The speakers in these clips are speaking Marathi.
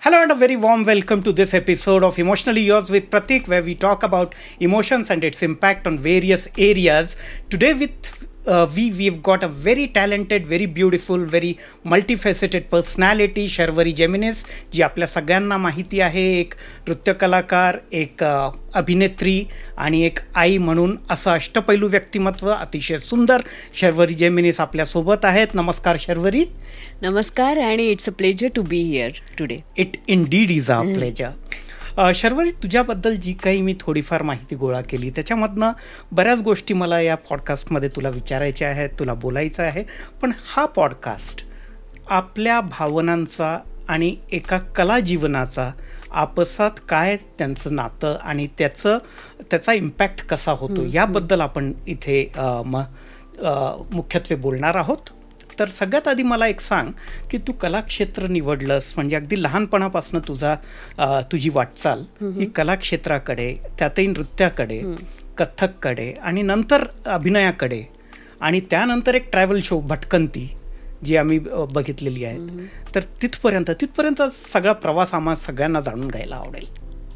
Hello and a very warm welcome to this episode of Emotionally Yours with Pratik, where we talk about emotions and its impact on various areas. Today we've got a very talented, very beautiful, very multifaceted personality, Sharvari जेमिनीस, जी आपल्या सगळ्यांना माहिती आहे. एक नृत्यकलाकार, एक अभिनेत्री आणि एक आई म्हणून असं अष्टपैलू व्यक्तिमत्व, अतिशय सुंदर शर्वरी जेमिनीस आपल्यासोबत आहेत. नमस्कार शर्वरी. नमस्कार आणि it's a pleasure to be here today. It indeed is a pleasure. Sharvari, तुझ्याबद्दल जी काही मी थोडीफार माहिती गोळा केली त्याच्यामधनं बऱ्याच गोष्टी मला या पॉडकास्टमध्ये तुला विचारायच्या आहेत, तुला बोलायचं आहे. पण हा पॉडकास्ट आपल्या भावनांचा आणि एका कला जीवनाचा आपसात काय त्यांचं नातं आणि त्याचा इम्पॅक्ट कसा होतो याबद्दल आपण इथे मुख्यत्वे बोलणार आहोत. तर सगळ्यात आधी मला एक सांग की तू कलाक्षेत्र निवडलंस, म्हणजे अगदी लहानपणापासून तुझी वाटचाल ही कलाक्षेत्राकडे, त्यातही नृत्याकडे, कथ्थककडे आणि नंतर अभिनयाकडे आणि त्यानंतर एक ट्रॅव्हल शो भटकंती जी आम्ही बघितलेली आहेत. तर तिथपर्यंत सगळा प्रवास आम्हाला सगळ्यांना जाणून घ्यायला आवडेल.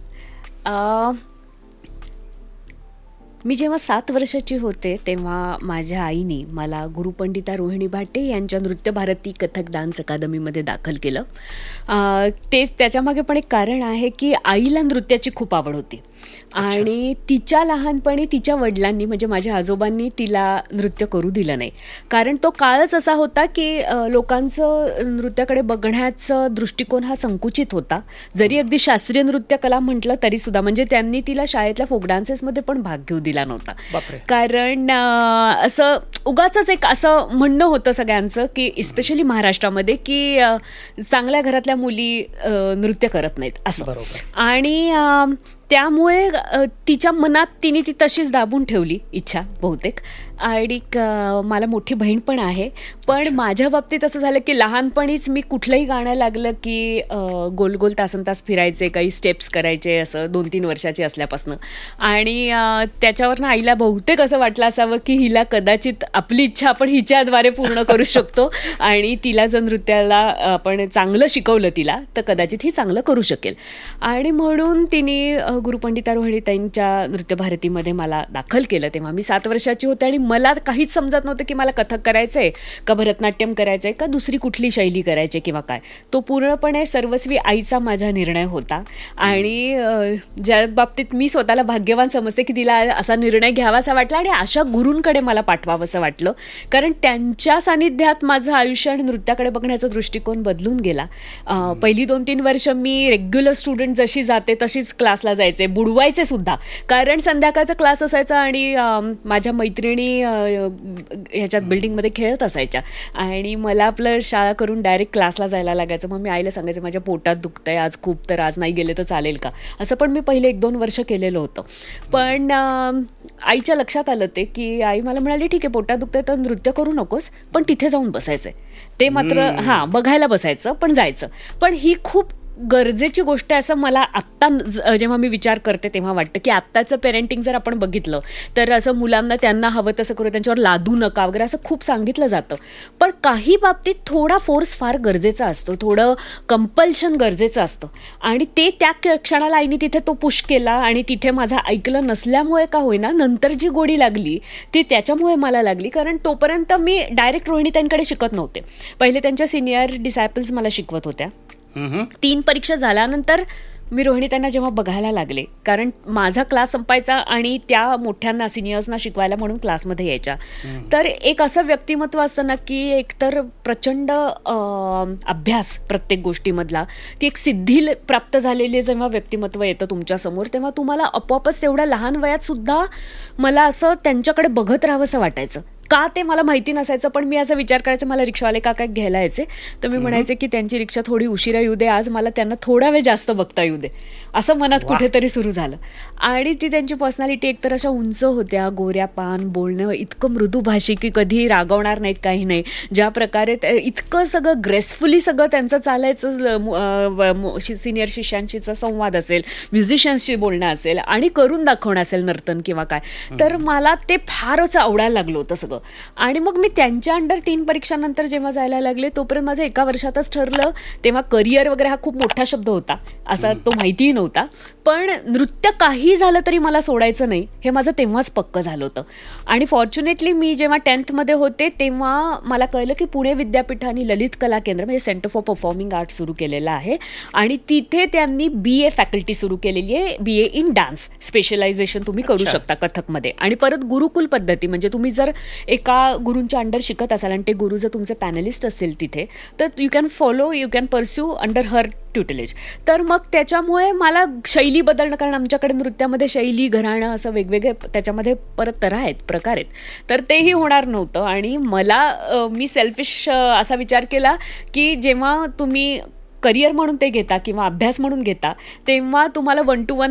मी जेव्हा 7 वर्षाची होते तेव्हा माझ्या आईने मला गुरुपंडिता रोहिणी भाटे यांच्या नृत्य भारती कथक डान्स अकादमीमध्ये दाखल केलं. त्याच्यामागे पण एक कारण आहे की आईला नृत्याची खूप आवड होती आणि तिच्या लहानपणी तिच्या वडिलांनी म्हणजे माझ्या आजोबांनी तिला नृत्य करू दिलं नाही. कारण तो काळच असा होता की लोकांचं नृत्याकडे बघण्याचा दृष्टिकोन हा संकुचित होता. जरी अगदी शास्त्रीय नृत्य कला म्हटलं तरीसुद्धा, म्हणजे त्यांनी तिला शाळेतल्या फोक डान्सेसमध्ये पण भाग घेऊ दिला नव्हता. कारण असं उगाचच एक असं म्हणणं होतं सगळ्यांचं की इस्पेशली महाराष्ट्रामध्ये की चांगल्या घरातल्या मुली नृत्य करत नाहीत असं. आणि त्यामुळे तिच्या मनात तिने ती तशीच दाबून ठेवली इच्छा बहुतेक. आणि मला मोठी बहीण पण आहे. पण माझ्या बाबतीत असं झालं की लहानपणीच मी कुठलंही गाणं लागलं की गोल गोल तासन तास फिरायचे, काही स्टेप्स करायचे असं 2-3 वर्षाची असल्यापासून. आणि त्याच्यावरनं आईला बहुतेक असं वाटलं असावं की हिला कदाचित आपली इच्छा आपण हिच्याद्वारे पूर्ण करू शकतो आणि तिला जर नृत्याला आपण चांगलं शिकवलं तिला तर कदाचित ही चांगलं करू शकेल. आणि म्हणून तिने गुरुपंडिता रोहिणीताईंच्या नृत्य भारतीमध्ये मला दाखल केलं. तेव्हा मी 7 वर्षाची होते आणि मला काहीच समजत नव्हतं की मला कथक करायचं आहे का भरतनाट्यम करायचं आहे का दुसरी कुठली शैली करायची किंवा काय. तो पूर्णपणे सर्वस्वी आईचा माझा निर्णय होता. आणि ज्या बाबतीत मी स्वतःला भाग्यवान समजते की तिला असा निर्णय घ्यावासा वाटला आणि अशा गुरूंकडे मला पाठवावंसं वाटलं. कारण त्यांच्या सानिध्यात माझं आयुष्य आणि नृत्याकडे बघण्याचा दृष्टिकोन बदलून गेला. पहिली 2-3 वर्ष मी रेग्युलर स्टुडंट जशी जाते तशीच क्लासला जायचे, बुडवायचे सुद्धा. कारण संध्याकाळचा क्लास असायचा आणि माझ्या मैत्रिणी ह्याच्यात बिल्डिंगमध्ये खेळत असायच्या आणि मला आपलं शाळा करून डायरेक्ट क्लासला जायला लागायचं. मग मी आईला सांगायचं माझ्या पोटात दुखतंय आज खूप, तर आज नाही गेले तर चालेल का, असं पण मी पहिले 1-2 वर्ष केलेलं होतं. पण आईच्या लक्षात आलं ते की आई मला म्हणाली ठीक आहे पोटात दुखतंय तर नृत्य करू नकोस, पण तिथे जाऊन बसायचंय ते मात्र बघायला बसायचं पण जायचं. पण ही खूप गरजेची गोष्ट आहे असं मला आत्ता जेव्हा मी विचार करते तेव्हा वाटतं की आत्ताचं पेरेंटिंग जर आपण बघितलं तर असं मुलांना त्यांना हवं तसं करू, त्यांच्यावर लादू नका वगैरे असं खूप सांगितलं जातं. पण काही बाबतीत थोडा फोर्स फार गरजेचा असतो, थोडं कंपल्शन गरजेचं असतं. आणि ते त्या क्षणाला आईने तिथे तो पुश केला आणि तिथे माझं ऐकलं नसल्यामुळे का होईना नंतर जी गोडी लागली ती त्याच्यामुळे मला लागली. कारण तोपर्यंत मी डायरेक्ट रोहिणीताईंकडे शिकत नव्हते. पहिले त्यांच्या सिनियर डिसायपल्स मला शिकवत होत्या. 3 परीक्षा झाल्यानंतर मी रोहिणीताईंना जेव्हा बघायला लागले, कारण माझा क्लास संपायचा आणि त्या मोठ्यांना सिनियर्सना शिकवायला म्हणून क्लासमध्ये यायच्या. तर एक असं व्यक्तिमत्व असतं ना की एकतर प्रचंड अभ्यास प्रत्येक गोष्टीमधला, ती एक सिद्धी प्राप्त झालेली जेव्हा व्यक्तिमत्व येतं तुमच्यासमोर तेव्हा तुम्हाला आपोआपच तेवढ्या लहान वयात सुद्धा मला असं त्यांच्याकडे बघत राहावंसं वाटायचं. का ते मला माहिती नसायचं, पण मी असा विचार करायचा मला रिक्षावाले का काय घ्यायला यायचे तर मी म्हणायचे की त्यांची रिक्षा थोडी उशिरा येऊ दे, आज मला त्यांना थोडा वेळ जास्त बघता येऊ दे, असं मनात कुठेतरी सुरू झालं. आणि ती त्यांची पर्सनॅलिटी एकतर अशा उंच होत्या, गोऱ्या पान, बोलणं इतकं मृदूभाषी की कधी रागवणार नाहीत काही नाही. ज्या प्रकारे इतकं सगळं ग्रेसफुली सगळं त्यांचं चालायचं, सिनियर शिष्यांशीचा संवाद असेल, म्युझिशियन्सशी बोलणं असेल आणि करून दाखवणं असेल नर्तन किंवा काय, तर मला ते फारच आवडायला लागलं होतं सगळं. आणि मग मी त्यांच्या अंडर 3 परीक्षांनंतर जेव्हा जायला लागले तोपर्यंत माझं एका वर्षातच ठरलं. तेव्हा करिअर वगैरे हा खूप मोठा शब्द होता, असा तो माहितीही नव्हता. पण नृत्य काही झालं तरी मला सोडायचं नाही हे माझं तेव्हाच पक्क झालं होतं. आणि फॉर्च्युनेटली मी जेव्हा 10th होते तेव्हा मला कळलं की पुणे विद्यापीठाने ललित कला केंद्र म्हणजे सेंटर फॉर परफॉर्मिंग आर्ट सुरू केलेलं आहे. आणि तिथे त्यांनी BA फॅकल्टी सुरू केलेली आहे, BA इन डान्स. स्पेशलायझेशन तुम्ही करू शकता कथकमध्ये. आणि परत गुरुकुल पद्धती, म्हणजे तुम्ही जर एका गुरूंच्या अंडर शिकत असाल आणि ते गुरु जर तुमचे पॅनलिस्ट असतील तिथे, तर you can pursue under her tutelage. तर मग त्याच्यामुळे मला शैली बदलणं, कारण आमच्याकडे नृत्यामध्ये शैली, घराणं असं वेगवेगळे त्याच्यामध्ये परत प्रकार आहेत, तर तेही होणार नव्हतं. आणि मी सेल्फिश असा विचार केला की जेव्हा तुम्ही करिअर म्हणून ते घेता किंवा अभ्यास म्हणून घेता तेव्हा तुम्हाला 1 to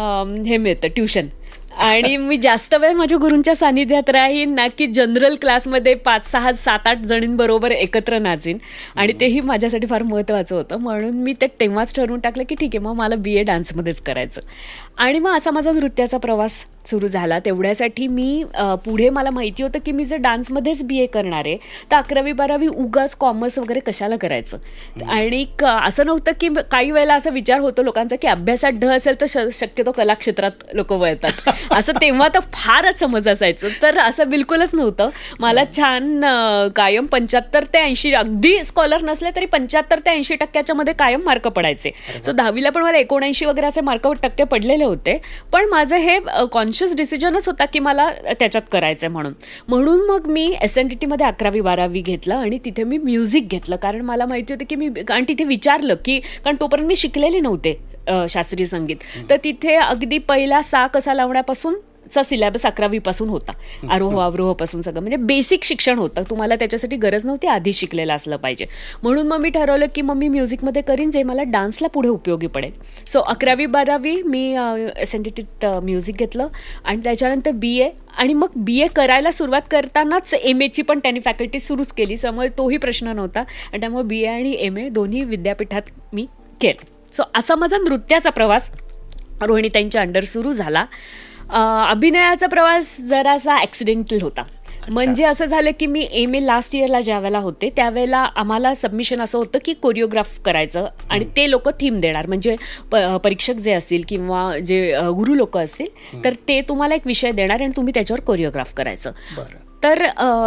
1 हे मिळतं, ट्युशन. आणि मी जास्त वेळ माझ्या गुरूंच्या सानिध्यात राहीन ना की जनरल क्लासमध्ये 5, 6, 7, 8 जणींबरोबर एकत्र नाचीन. आणि तेही माझ्यासाठी फार महत्त्वाचं होतं. म्हणून मी ते तेव्हाच ठरवून टाकलं की ठीक आहे, मग मला BA डान्समध्येच करायचं. आणि मग असा माझा नृत्याचा प्रवास सुरू झाला. तेवढ्यासाठी मी पुढे मला माहिती होतं की मी जर डान्समध्येच BA करणार आहे तर 11वी 12वी उगाच कॉमर्स वगैरे कशाला करायचं. आणि असं नव्हतं की काही वेळेला असा विचार होतो लोकांचा की अभ्यासात ढ असेल तर शक्यतो कलाक्षेत्रात लोक वळतात, असं तेव्हा तर फारच समज असायचं. तर असं बिलकुलच नव्हतं. मला छान कायम 75 ते 80, अगदी स्कॉलर नसले तरी 75 ते 80% मध्ये कायम मार्क पडायचे. सो 10वीला पण मला 79 वगैरे असे टक्के पडलेले होते. पण माझं हे कॉन्शियस डिसिजनच होता की मला त्याच्यात करायचं म्हणून मग मी SNDT मध्ये 11वी 12वी घेतलं आणि तिथे मी म्युझिक घेतलं. कारण मला माहिती होतं की आणि तिथे विचारलं की, कारण तोपर्यंत मी शिकलेले नव्हते शास्त्रीय संगीत, तर तिथे अगदी पहिला सा कसा लावण्यापासून चा सिलेबस 11वी पासून होता, आरोह अवरोह पासून सगळं, म्हणजे बेसिक शिक्षण होतं. तुम्हाला त्याच्यासाठी गरज नव्हती आधी शिकलेलं असलं पाहिजे. म्हणून मग मी ठरवलं की मग मी म्युझिकमध्ये करीन जे मला डान्सला पुढे उपयोगी पडेल. सो 11वी 12वी मी SNDT म्युझिक घेतलं आणि त्याच्यानंतर BA. आणि मग BA करायला सुरुवात करतानाच MAची पण त्यांनी फॅकल्टी सुरूच केली, त्यामुळे तोही प्रश्न नव्हता. आणि त्यामुळे BA आणि MA दोन्ही विद्यापीठात मी केलं. सो असा माझा नृत्याचा प्रवास रोहिणीताईंच्या अंडर सुरू झाला. अभिनयाचा प्रवास जरासा ॲक्सिडेंटल होता. म्हणजे असं झालं की मी MA लास्ट इयरला ज्या वेळेला होते त्यावेळेला आम्हाला सबमिशन असं होतं की कोरिओग्राफ करायचं आणि ते लोक थीम देणार, म्हणजे परीक्षक जे असतील किंवा जे गुरु लोक असतील तर ते तुम्हाला एक विषय देणार आणि तुम्ही त्याच्यावर कोरिओग्राफ करायचं. तर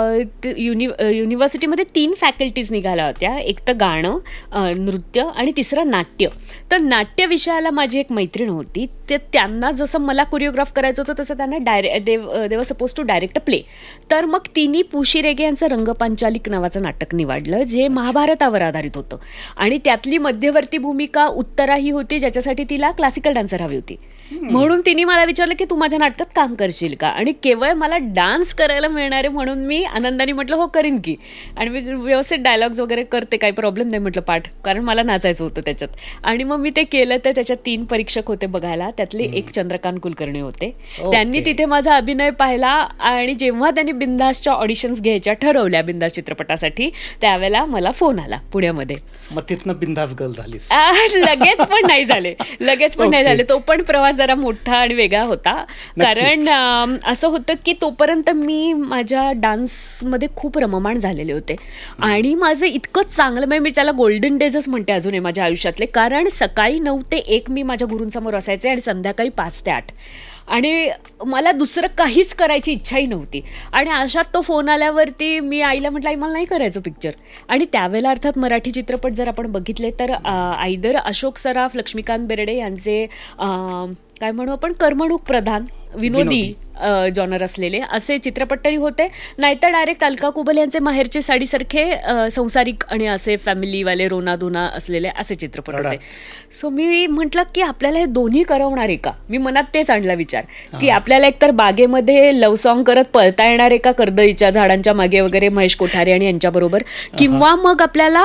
युनिव्हर्सिटीमध्ये 3 फॅकल्टीज निघाल्या होत्या, एक तर गाणं, नृत्य आणि तिसरं नाट्य. तर नाट्य विषयाला माझी एक मैत्रीण होती, ते त्यांना जसं मला कोरिओग्राफ करायचं होतं तसं त्यांना they've suppose to direct play. तर मग तिने पुशी रेगे यांचं रंगपांचालिक नावाचं नाटक निवडलं जे महाभारतावर आधारित होतं आणि त्यातली मध्यवर्ती भूमिका उत्तरा ही होती ज्याच्यासाठी तिला क्लासिकल डान्सर हवी होती. म्हणून तिने मला विचारलं की तू माझ्या नाटकात काम करशील का, आणि केवळ मला डान्स करायला मिळणार आहे म्हणून मी आनंदाने म्हटलं हो करीन की, आणि मी व्यवस्थित डायलॉग्स वगैरे करते, काही प्रॉब्लेम नाही म्हटलं पाठ, कारण मला नाचायचं होतं त्याच्यात. आणि मग मी ते केलं. तर त्याच्यात 3 परीक्षक होते बघायला, त्यातले एक चंद्रकांत कुलकर्णी होते. त्यांनी तिथे माझा अभिनय पाहिला आणि जेव्हा त्यांनी बिंदासच्या ऑडिशन्स घ्यायच्या ठरवल्या बिंदास चित्रपटासाठी त्यावेळेला मला फोन आला पुण्यामध्ये. मग तिथनं बिंदास गर्ल झाली? लगेच पण नाही झाले. तो पण प्रवास जरा मोठा आणि वेगळा होता. कारण असं होतं की तोपर्यंत मी माझ्या डान्समध्ये खूप रममाण झालेले होते आणि माझं इतकं चांगलं, म्हणजे मी त्याला गोल्डन डेजच म्हणते अजूनही माझ्या आयुष्यातले. कारण सकाळी 9 ते 1 मी माझ्या गुरूंसमोर असायचे आणि संध्याकाळी 5 ते 8, आणि मला दुसरं काहीच करायची इच्छाही नव्हती. आणि अशात तो फोन आल्यावरती मी आईला म्हटलं आई मला नाही करायचं पिक्चर. आणि त्यावेळेला अर्थात मराठी चित्रपट जर आपण बघितले तर आयदर अशोक सराफ, लक्ष्मीकांत बेर्डे यांचे काय म्हणू आपण करमणूक प्रधान विनोदी जॉनर असलेले असे चित्रपट तरी होते, नाहीतर डायरेक्ट अलका कुबल यांचे माहेरचे साडीसारखे संसारिक आणि असे फॅमिलीवाले रोना धोना असलेले असे चित्रपट होते. सो मी म्हटलं की आपल्याला हे दोन्ही करवणार आहे का. मी मनात तेच आणला विचार की आपल्याला एकतर बागेमध्ये लव्ह सॉन्ग करत पळता येणार आहे का कर्दळीच्या झाडांच्या मागे वगैरे महेश कोठारे आणि यांच्याबरोबर, किंवा मग आपल्याला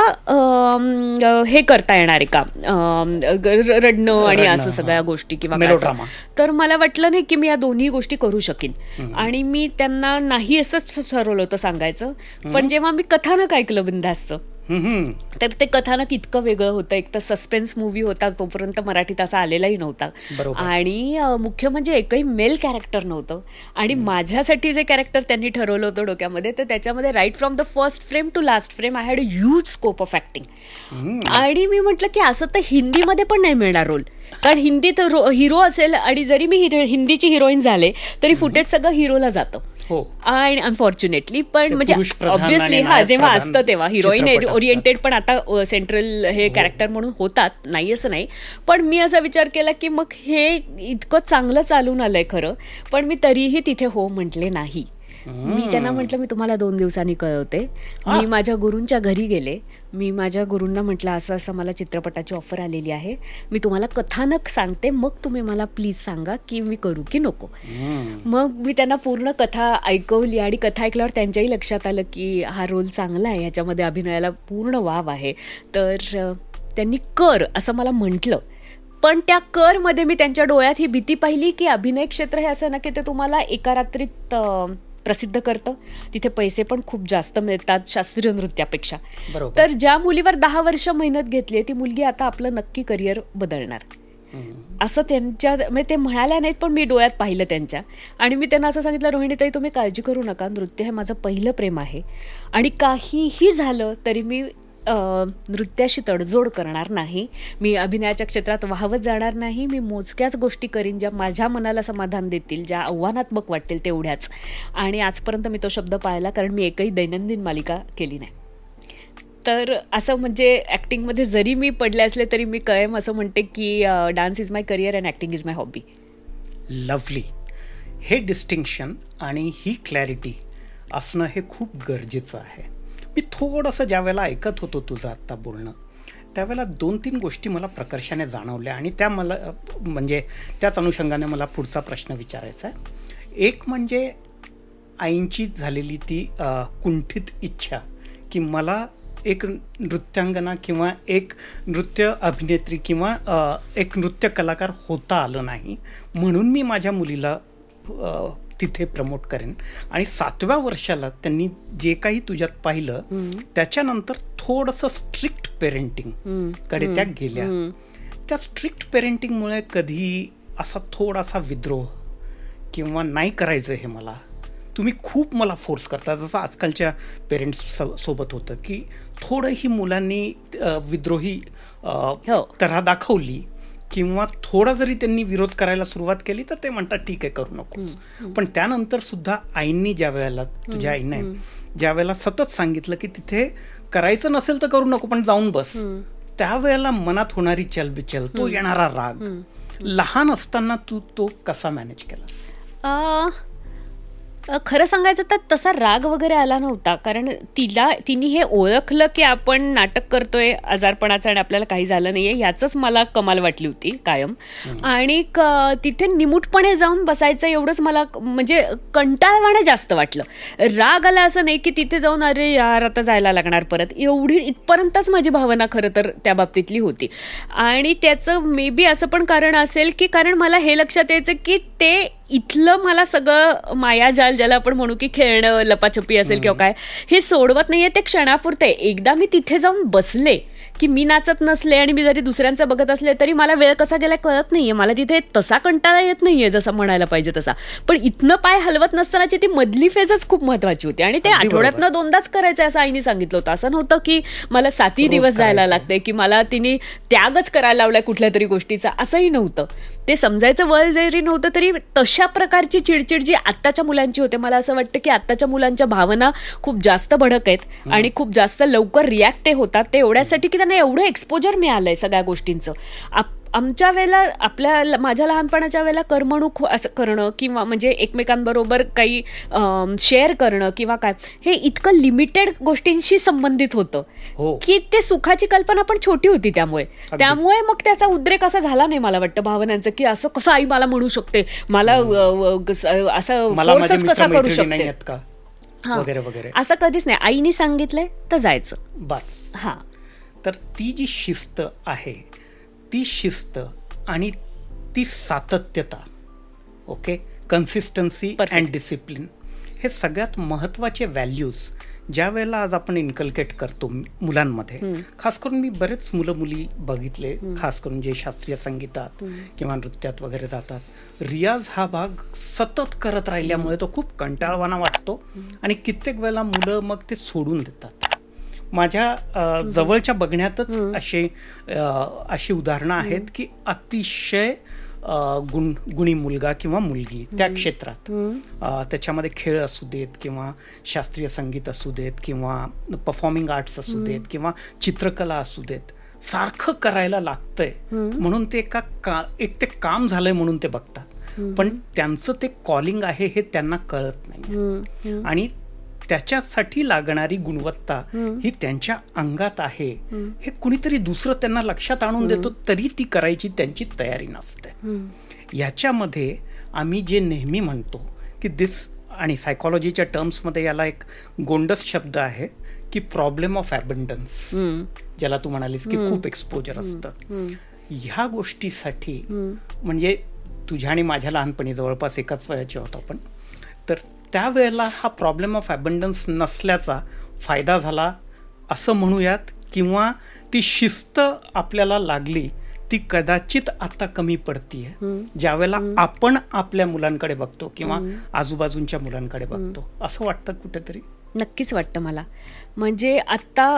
हे करता येणार आहे का रडणं आणि असं सगळ्या गोष्टी किंवा. तर मला वाटलं नाही की मी या दोन्ही गोष्टी करू शकीन. आणि मी त्यांना नाही असंच ठरवलं होतं सांगायचं. पण जेव्हा मी कथानक ऐकलं बिंदासचं तर ते कथानक इतकं वेगळं होतं. एक तर सस्पेन्स मूवी होता, तोपर्यंत मराठीत असा आलेलाही नव्हता. आणि मुख्य म्हणजे एकही मेल कॅरेक्टर नव्हतं. आणि माझ्यासाठी जे कॅरेक्टर त्यांनी ठरवलं होतं डोक्यामध्ये, तर त्याच्यामध्ये right from the first frame to last frame I had a huge scope of acting. आणि मी म्हटलं की असं तर हिंदीमध्ये पण नाही मिळणार रोल, कारण हिंदीत हिरो असेल आणि जरी मी हिंदीची हिरोईन झाले तरी फुटेज सगळं हिरोला जातं. आणि अनफॉर्च्युनेटली पण म्हणजे ऑब्व्हियसली जेव्हा असतं तेव्हा हिरोईन ओरिएंटेड पण आता सेंट्रल हे कॅरेक्टर म्हणून होतात, नाही असं नाही. पण मी असा विचार केला की मग हे इतकं चांगलं चालून आलंय खरं, पण मी तरीही तिथे हो म्हटले नाही. मी त्यांना म्हटलं मी तुम्हाला 2 दिवसांनी कळवते. मी माझ्या गुरूंच्या घरी गेले. मी माझ्या गुरूंना म्हटलं असं असं मला चित्रपटाची ऑफर आलेली आहे, मी तुम्हाला कथानक सांगते, मग तुम्ही मला प्लीज सांगा की मी करू की नको. मग मी त्यांना पूर्ण कथा ऐकवली आणि कथा ऐकल्यावर त्यांच्याही लक्षात आलं की हा रोल चांगला आहे, ह्याच्यामध्ये अभिनयाला पूर्ण वाव आहे. तर त्यांनी कर असं मला म्हटलं. पण त्या करमध्ये मी त्यांच्या डोळ्यात ही भीती पाहिली की अभिनय क्षेत्र हे असं ना की ते तुम्हाला एका रात्रीत प्रसिद्ध करतं, तिथे पैसे पण खूप जास्त मिळतात शास्त्रीय नृत्यापेक्षा. तर ज्या मुलीवर 10 वर्ष मेहनत घेतली ती मुलगी आता आपलं नक्की करिअर बदलणार, असं त्यांच्या म्हणजे ते म्हणाल्या नाहीत पण मी डोळ्यात पाहिलं त्यांच्या. आणि मी त्यांना असं सांगितलं, रोहिणीताई तुम्ही काळजी करू नका, नृत्य हे माझं पहिलं प्रेम आहे आणि काहीही झालं तरी मी नृत्याशी तडजोड करणार नाही, मी अभिनयाच्या क्षेत्रात वाहवत जाणार नाही, मी मोजक्याच गोष्टी करीन ज्या माझ्या मनाला समाधान देतील, ज्या आव्हानात्मक वाटतील तेवढ्याच. आणि आजपर्यंत मी तो शब्द पाळला, कारण मी एकही दैनंदिन मालिका केली नाही. तर असं म्हणजे ॲक्टिंगमध्ये जरी मी पडले असले तरी मी कायम असं म्हणते की dance is my career and acting is my hobby. Lovely. हे डिस्टिंक्शन आणि ही क्लॅरिटी असणं हे खूप गरजेचं आहे. मी थोडंसं ज्या वेळेला ऐकत होतो तुझं आत्ता बोलणं, त्यावेळेला 2-3 गोष्टी मला प्रकर्षाने जाणवल्या आणि त्या मला म्हणजे त्याच अनुषंगाने मला पुढचा प्रश्न विचारायचा आहे. एक म्हणजे आईंची झालेली ती कुंठित इच्छा की मला एक नृत्यांगना किंवा एक नृत्य अभिनेत्री किंवा एक नृत्य कलाकार होता आलं नाही, म्हणून मी माझ्या मुलीला तिथे प्रमोट करेन. आणि 7व्या वर्षाला त्यांनी जे काही तुझ्यात पाहिलं त्याच्यानंतर थोडंसं स्ट्रिक्ट पेरेंटिंग कडे त्या गेल्या. त्या स्ट्रिक्ट पेरेंटिंगमुळे कधी असा थोडासा विद्रोह किंवा नाही करायचं हे मला, तुम्ही खूप मला फोर्स करता, जसं आजकालच्या पेरेंट्स सोबत होतं की थोडंही मुलांनी विद्रोही तऱ्हा दाखवली किंवा थोडा जरी त्यांनी विरोध करायला सुरुवात केली तर ते म्हणतात ठीक आहे करू नकोस. पण त्यानंतर सुद्धा आईंनी ज्या वेळेला, तुझ्या आईने ज्या वेळेला सतत सांगितलं की तिथे करायचं नसेल तर करू नको पण जाऊन बस, त्यावेळेला मनात होणारी चलबिचल, तो येणारा राग, लहान असताना तू तो कसा मॅनेज केलास? खरं सांगायचं तर तसा राग वगैरे आला नव्हता, कारण तिने हे ओळखलं की आपण नाटक करतोय आजारपणाचं आणि आपल्याला काही झालं नाहीये याचंच मला कमाल वाटली होती कायम. आणि तिथे निमूटपणे जाऊन बसायचं एवढंच मला म्हणजे कंटाळवाणं जास्त वाटलं. राग आला असं नाही की तिथे जाऊन अरे यार आता जायला लागणार परत, एवढी इथपर्यंतच माझी भावना खरं तर त्या बाबतीतली होती. आणि त्याचं मे बी असं पण कारण असेल की कारण मला हे लक्षात यायचं की ते इथलं मला सगळं मायाजाल ज्याला आपण म्हणू की खेळणं, लपाछपी असेल किंवा काय, हे सोडवत नाहीये, ते क्षणापुरते. एकदा मी तिथे जाऊन बसले की मी नाचत नसले आणि मी जरी दुसऱ्यांचं बघत असले तरी मला वेळ कसा गेला कळत नाहीये, मला तिथे तसा कंटाळा येत नाहीये जसं म्हणायला पाहिजे तसा. पण इथनं पाय हलवत नसतानाची ती मधली फेजच खूप महत्वाची होती आणि ते आठवड्यातनं 2दाच करायचं असं आईने सांगितलं होतं. असं नव्हतं की मला 7ही दिवस जायला लागते की मला तिने त्यागच करायला लावलाय कुठल्या तरी गोष्टीचा, असंही नव्हतं. ते समजायचं वय जरी नव्हतं तरी तशा प्रकारची चिडचिड जी आत्ताच्या मुलांची होते, मला असं वाटतं की आत्ताच्या मुलांच्या भावना खूप जास्त भडक आहेत आणि खूप जास्त लवकर रिॲक्ट होतात. ते एवढ्यासाठी की त्यांना एवढं एक्सपोजर मिळालंय सगळ्या गोष्टींचं. आमच्या वेळेला, माझ्या लहानपणाच्या वेळेला करमणूक असं करणं किंवा म्हणजे एकमेकांबरोबर काही शेअर करणं किंवा काय, हे इतकं लिमिटेड गोष्टींशी संबंधित होतं की ते सुखाची कल्पना पण छोटी होती. त्यामुळे मग त्याचा उद्रेक असा झाला नाही मला वाटतं भावनांचं की असं कसं आई मला म्हणू शकते, मला असं फोर्सच कसा करू शकते वगैरे वगैरे, असं कधीच नाही. आईने सांगितलंय तर जायचं बस. हा, तर ती जी शिस्त आहे, ती शिस्त आणि ती सातत्यता, ओके, कन्सिस्टन्सी अँड डिसिप्लिन, हे सगळ्यात महत्त्वाचे व्हॅल्यूज ज्या वेळेला आज आपण इन्कल्केट करतो मुलांमध्ये, खास करून मी बरेच मुलं मुली बघितले, खास करून जे शास्त्रीय संगीतात किंवा नृत्यात वगैरे जातात, रियाज हा भाग सतत करत राहिल्यामुळे तो खूप कंटाळवाणा वाटतो आणि कित्येक वेळेला मुलं मग ते सोडून देतात. माझ्या जवळच्या बघण्यातच अशी उदाहरणं आहेत की अतिशय गुणी मुलगा किंवा मुलगी त्या क्षेत्रात, त्याच्यामध्ये खेळ असू देत किंवा शास्त्रीय संगीत असू देत किंवा परफॉर्मिंग आर्ट्स असू देत किंवा चित्रकला असू देत, सारखं करायला लागतंय म्हणून ते एक ते काम झालंय म्हणून ते बघतात, पण त्यांचं ते कॉलिंग आहे हे त्यांना कळत नाही आणि त्याच्यासाठी लागणारी गुणवत्ता ही त्यांच्या अंगात आहे हे कुणीतरी दुसरं त्यांना लक्षात आणून देतो, तरी ती करायची त्यांची तयारी नसते. याच्यामध्ये आम्ही जे नेहमी म्हणतो की आणि सायकॉलॉजीच्या टर्म्समध्ये याला एक गोंडस शब्द आहे की प्रॉब्लेम ऑफ ॲबंडन्स, ज्याला तू म्हणालीस की खूप एक्सपोजर असतं. ह्या गोष्टीसाठी म्हणजे तुझ्या आणि माझ्या लहानपणी जवळपास एकाच वयाचे होतो आपण, तर त्यावेळेला हा प्रॉब्लेम ऑफ ॲबंडन्स नसल्याचा फायदा झाला असं म्हणूयात, किंवा ती शिस्त आपल्याला लागली ती कदाचित आता कमी पडतीये ज्यावेळेला आपण आपल्या मुलांकडे बघतो किंवा आजूबाजूच्या मुलांकडे बघतो, असं वाटतं कुठेतरी. नक्कीच वाटतं मला. म्हणजे आत्ता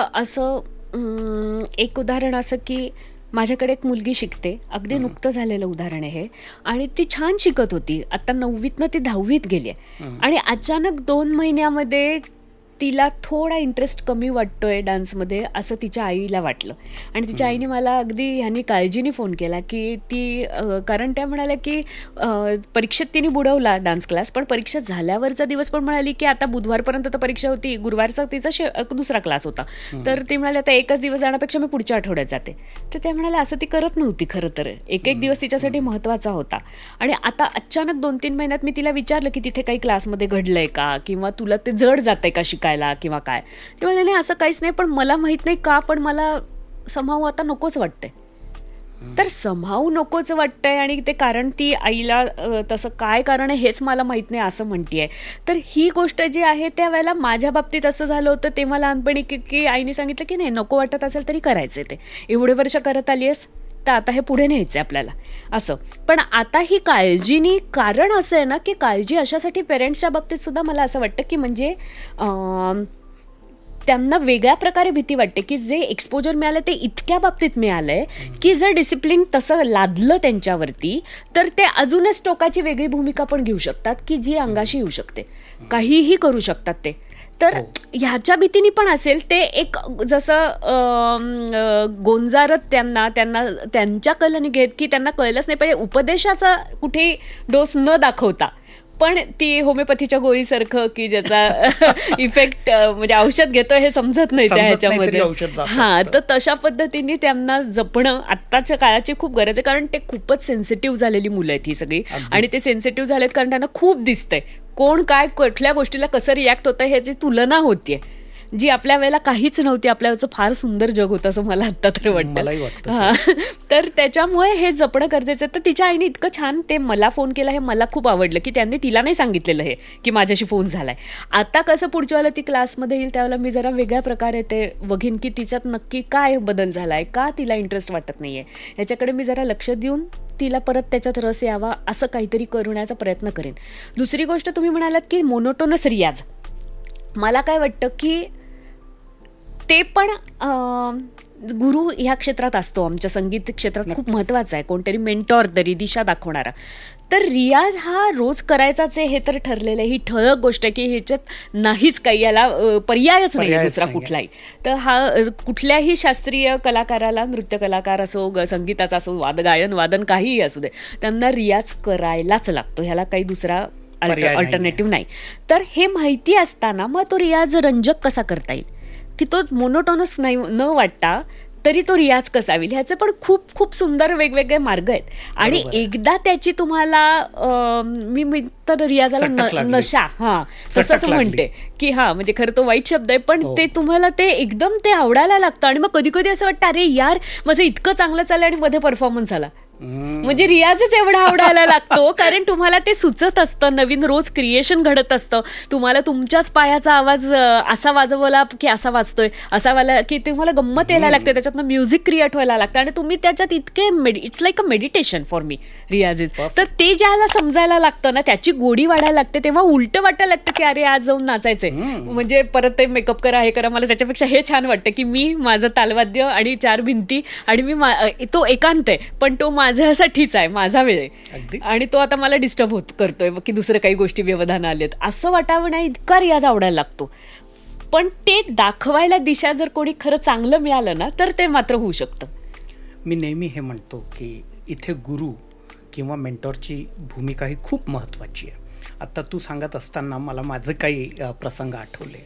असं एक उदाहरण असं की माझ्याकडे एक मुलगी शिकते, अगदी नुकतं झालेलं उदाहरण आहे, आणि ती छान शिकत होती, आता 9वीतनं ती 10वीत गेली आहे आणि अचानक 2 महिन्यामध्ये तिला थोडा इंटरेस्ट कमी वाटतोय डान्समध्ये असं तिच्या आईला वाटलं आणि तिच्या आईने मला अगदी ह्यांनी काळजीने फोन केला की ती कारण त्या म्हणाल्या की परीक्षेत तिने बुडवला डान्स क्लास, पण परीक्षा झाल्यावरचा दिवस पण म्हणाली की आता बुधवारपर्यंत तर परीक्षा होती, गुरुवारचा तिचा दुसरा क्लास होता, तर ती म्हणाली आता एकच दिवस जाण्यापेक्षा मी पुढच्या आठवड्यात जाते. तर त्या म्हणाल्या असं ती करत नव्हती, खरं तर एक दिवस तिच्यासाठी महत्त्वाचा होता. आणि आता अचानक 2-3 महिन्यात मी तिला विचारलं की तिथे काही क्लासमध्ये घडलंय का किंवा तुला ते जड जातंय का शिकायला किंवा काय, ते म्हणले नाही असं काहीच नाही, पण मला माहित नाही का, पण मला समहाऊ आता नकोच वाटतंय. तर समहाऊ नकोच वाटतंय आणि ते कारण ती आईला तसं काय कारण आहे हेच मला माहित नाही असं म्हणतीये. तर ही गोष्ट जी आहे त्या वेळेला माझ्या बाबतीत असं झालं होतं तेव्हा लहानपणी की आईने सांगितलं की नाही नको वाटत असेल तरी करायचं, ते एवढे वर्ष करत आली आहेस तर आता हे पुढे न्यायचं आहे आपल्याला असं. पण आता ही काळजीनी कारण असं आहे ना की काळजी अशासाठी पेरेंट्सच्या बाबतीत सुद्धा मला असं वाटतं की म्हणजे त्यांना वेगळ्या प्रकारे भीती वाटते की जे एक्सपोजर मिळालं ते इतक्या बाबतीत मिळालंय की जर डिसिप्लिन तसं लादलं त्यांच्यावरती तर ते अजूनच टोकाची वेगळी भूमिका पण घेऊ शकतात की जी अंगाशी येऊ शकते, काहीही करू शकतात ते. तर ह्याच्या भीतीने पण असेल ते एक जसं गोंजारत त्यांना त्यांच्या कलेने घेत की त्यांना कळलंच नाही पाहिजे, उपदेशाचा कुठे डोस न दाखवता पण ती होमिओपॅथीच्या गोळीसारखं की ज्याचा इफेक्ट म्हणजे औषध घेतोय हे समजत नाही त्या ह्याच्यामध्ये. हां, तर तशा पद्धतीने त्यांना जपणं आत्ताच्या काळाची खूप गरज आहे, कारण ते खूपच सेन्सिटिव्ह झालेली मुलं आहेत ही सगळी, आणि ते सेन्सिटिव्ह झालेत कारण त्यांना खूप दिसतंय कोण काय कुठल्या गोष्टीला कसं रिॲक्ट होतं ह्याची तुलना होतीये जी आपल्या वेळेला काहीच नव्हती. आपल्या वेळेचं फार सुंदर जग होतं असं मला आत्ता तर वाटतं. हां, तर त्याच्यामुळे हे जपणं गरजेचं आहे. तर तिच्या आईने इतकं छान ते मला फोन केला, हे मला खूप आवडलं की त्यांनी तिला नाही सांगितलेलं हे की माझ्याशी फोन झालाय. आता कसं पुढच्या वेळेला ती क्लासमध्ये येईल त्यावेळेला मी जरा वेगळ्या प्रकारे ते बघीन की तिच्यात नक्की काय बदल झालाय, का तिला इंटरेस्ट वाटत नाहीये, ह्याच्याकडे मी जरा लक्ष देऊन तिला परत त्याच्यात रस यावा असं काहीतरी करण्याचा प्रयत्न करेन. दुसरी गोष्ट तुम्ही म्हणालात की मोनोटोनस रियाज, मला काय वाटतं की ते पण गुरु ह्या क्षेत्रात असतो, आमच्या संगीत क्षेत्रात खूप महत्त्वाचा आहे, कोणतरी मेंटॉर तरी दिशा दाखवणारा. तर रियाज हा रोज करायचाच आहे हे तर ठरलेलं आहे, ही ठळक गोष्ट आहे की ह्याच्यात नाहीच काही, याला पर्यायच नाही दुसरा कुठलाही. तर हा कुठल्याही शास्त्रीय कलाकाराला, नृत्य कलाकार असो, संगीताचा असो, गायन वादन काहीही असू दे, त्यांना रियाज करायलाच लागतो, ह्याला काही दुसरा अल्टरनेटिव्ह नाही. तर हे माहिती असताना मग तो रियाज रंजक कसा करता येईल, की तो मोनोटोनस नाही न वाटता तरी तो रियाज कसा होईल, ह्याचे पण खूप खूप सुंदर वेगवेगळे मार्ग आहेत. आणि एकदा त्याची तुम्हाला मी तर रियाजाला नशा तसंच म्हणते की म्हणजे खरं तो वाईट शब्द आहे, पण ते तुम्हाला ते एकदम ते आवडायला लागतं आणि मग कधी कधी असं वाटतं अरे यार माझं इतकं चांगलं चाललं आणि मध्ये परफॉर्मन्स आला म्हणजे रियाजच एवढा आवडायला लागतो, कारण तुम्हाला ते सुचत असतं, नवीन रोज क्रिएशन घडत असतं. तुम्हाला तुमच्याच पायाचा आवाज असा वाजवला की असा वाजतोय, असा वाला की तुम्हाला गंमत यायला लागते, त्याच्यातनं म्युझिक क्रिएट व्हायला लागतं आणि तुम्ही त्याच्यात इतके it's like a meditation for me रियाजेस. तर ते ज्याला समजायला लागतं ना, त्याची गोडी वाढायला लागते, तेव्हा उलटं वाटायला लागतं की अरे आज जाऊन नाचायचंय, म्हणजे परत ते मेकअप करा, हे करा. मला त्याच्यापेक्षा हे छान वाटतं की मी माझं तालवाद्य आणि 4 भिंती आणि मी तो एकांत आहे, पण तो माझ्यासाठीच आहे, माझा वेळ आहे आणि तो आता मला डिस्टर्ब करतोय की दुसरं काही गोष्टी व्यवधान आलेत असं वाटावं नाही, इतका रियाज आवडायला लागतो. पण ते दाखवायला दिशा जर कोणी खरं चांगलं मिळालं ना, तर ते मात्र होऊ शकतं. मी नेहमी हे म्हणतो की इथे गुरु किंवा मेंटॉरची भूमिका ही खूप महत्त्वाची आहे. आता तू सांगत असताना मला माझे काही प्रसंग आठवले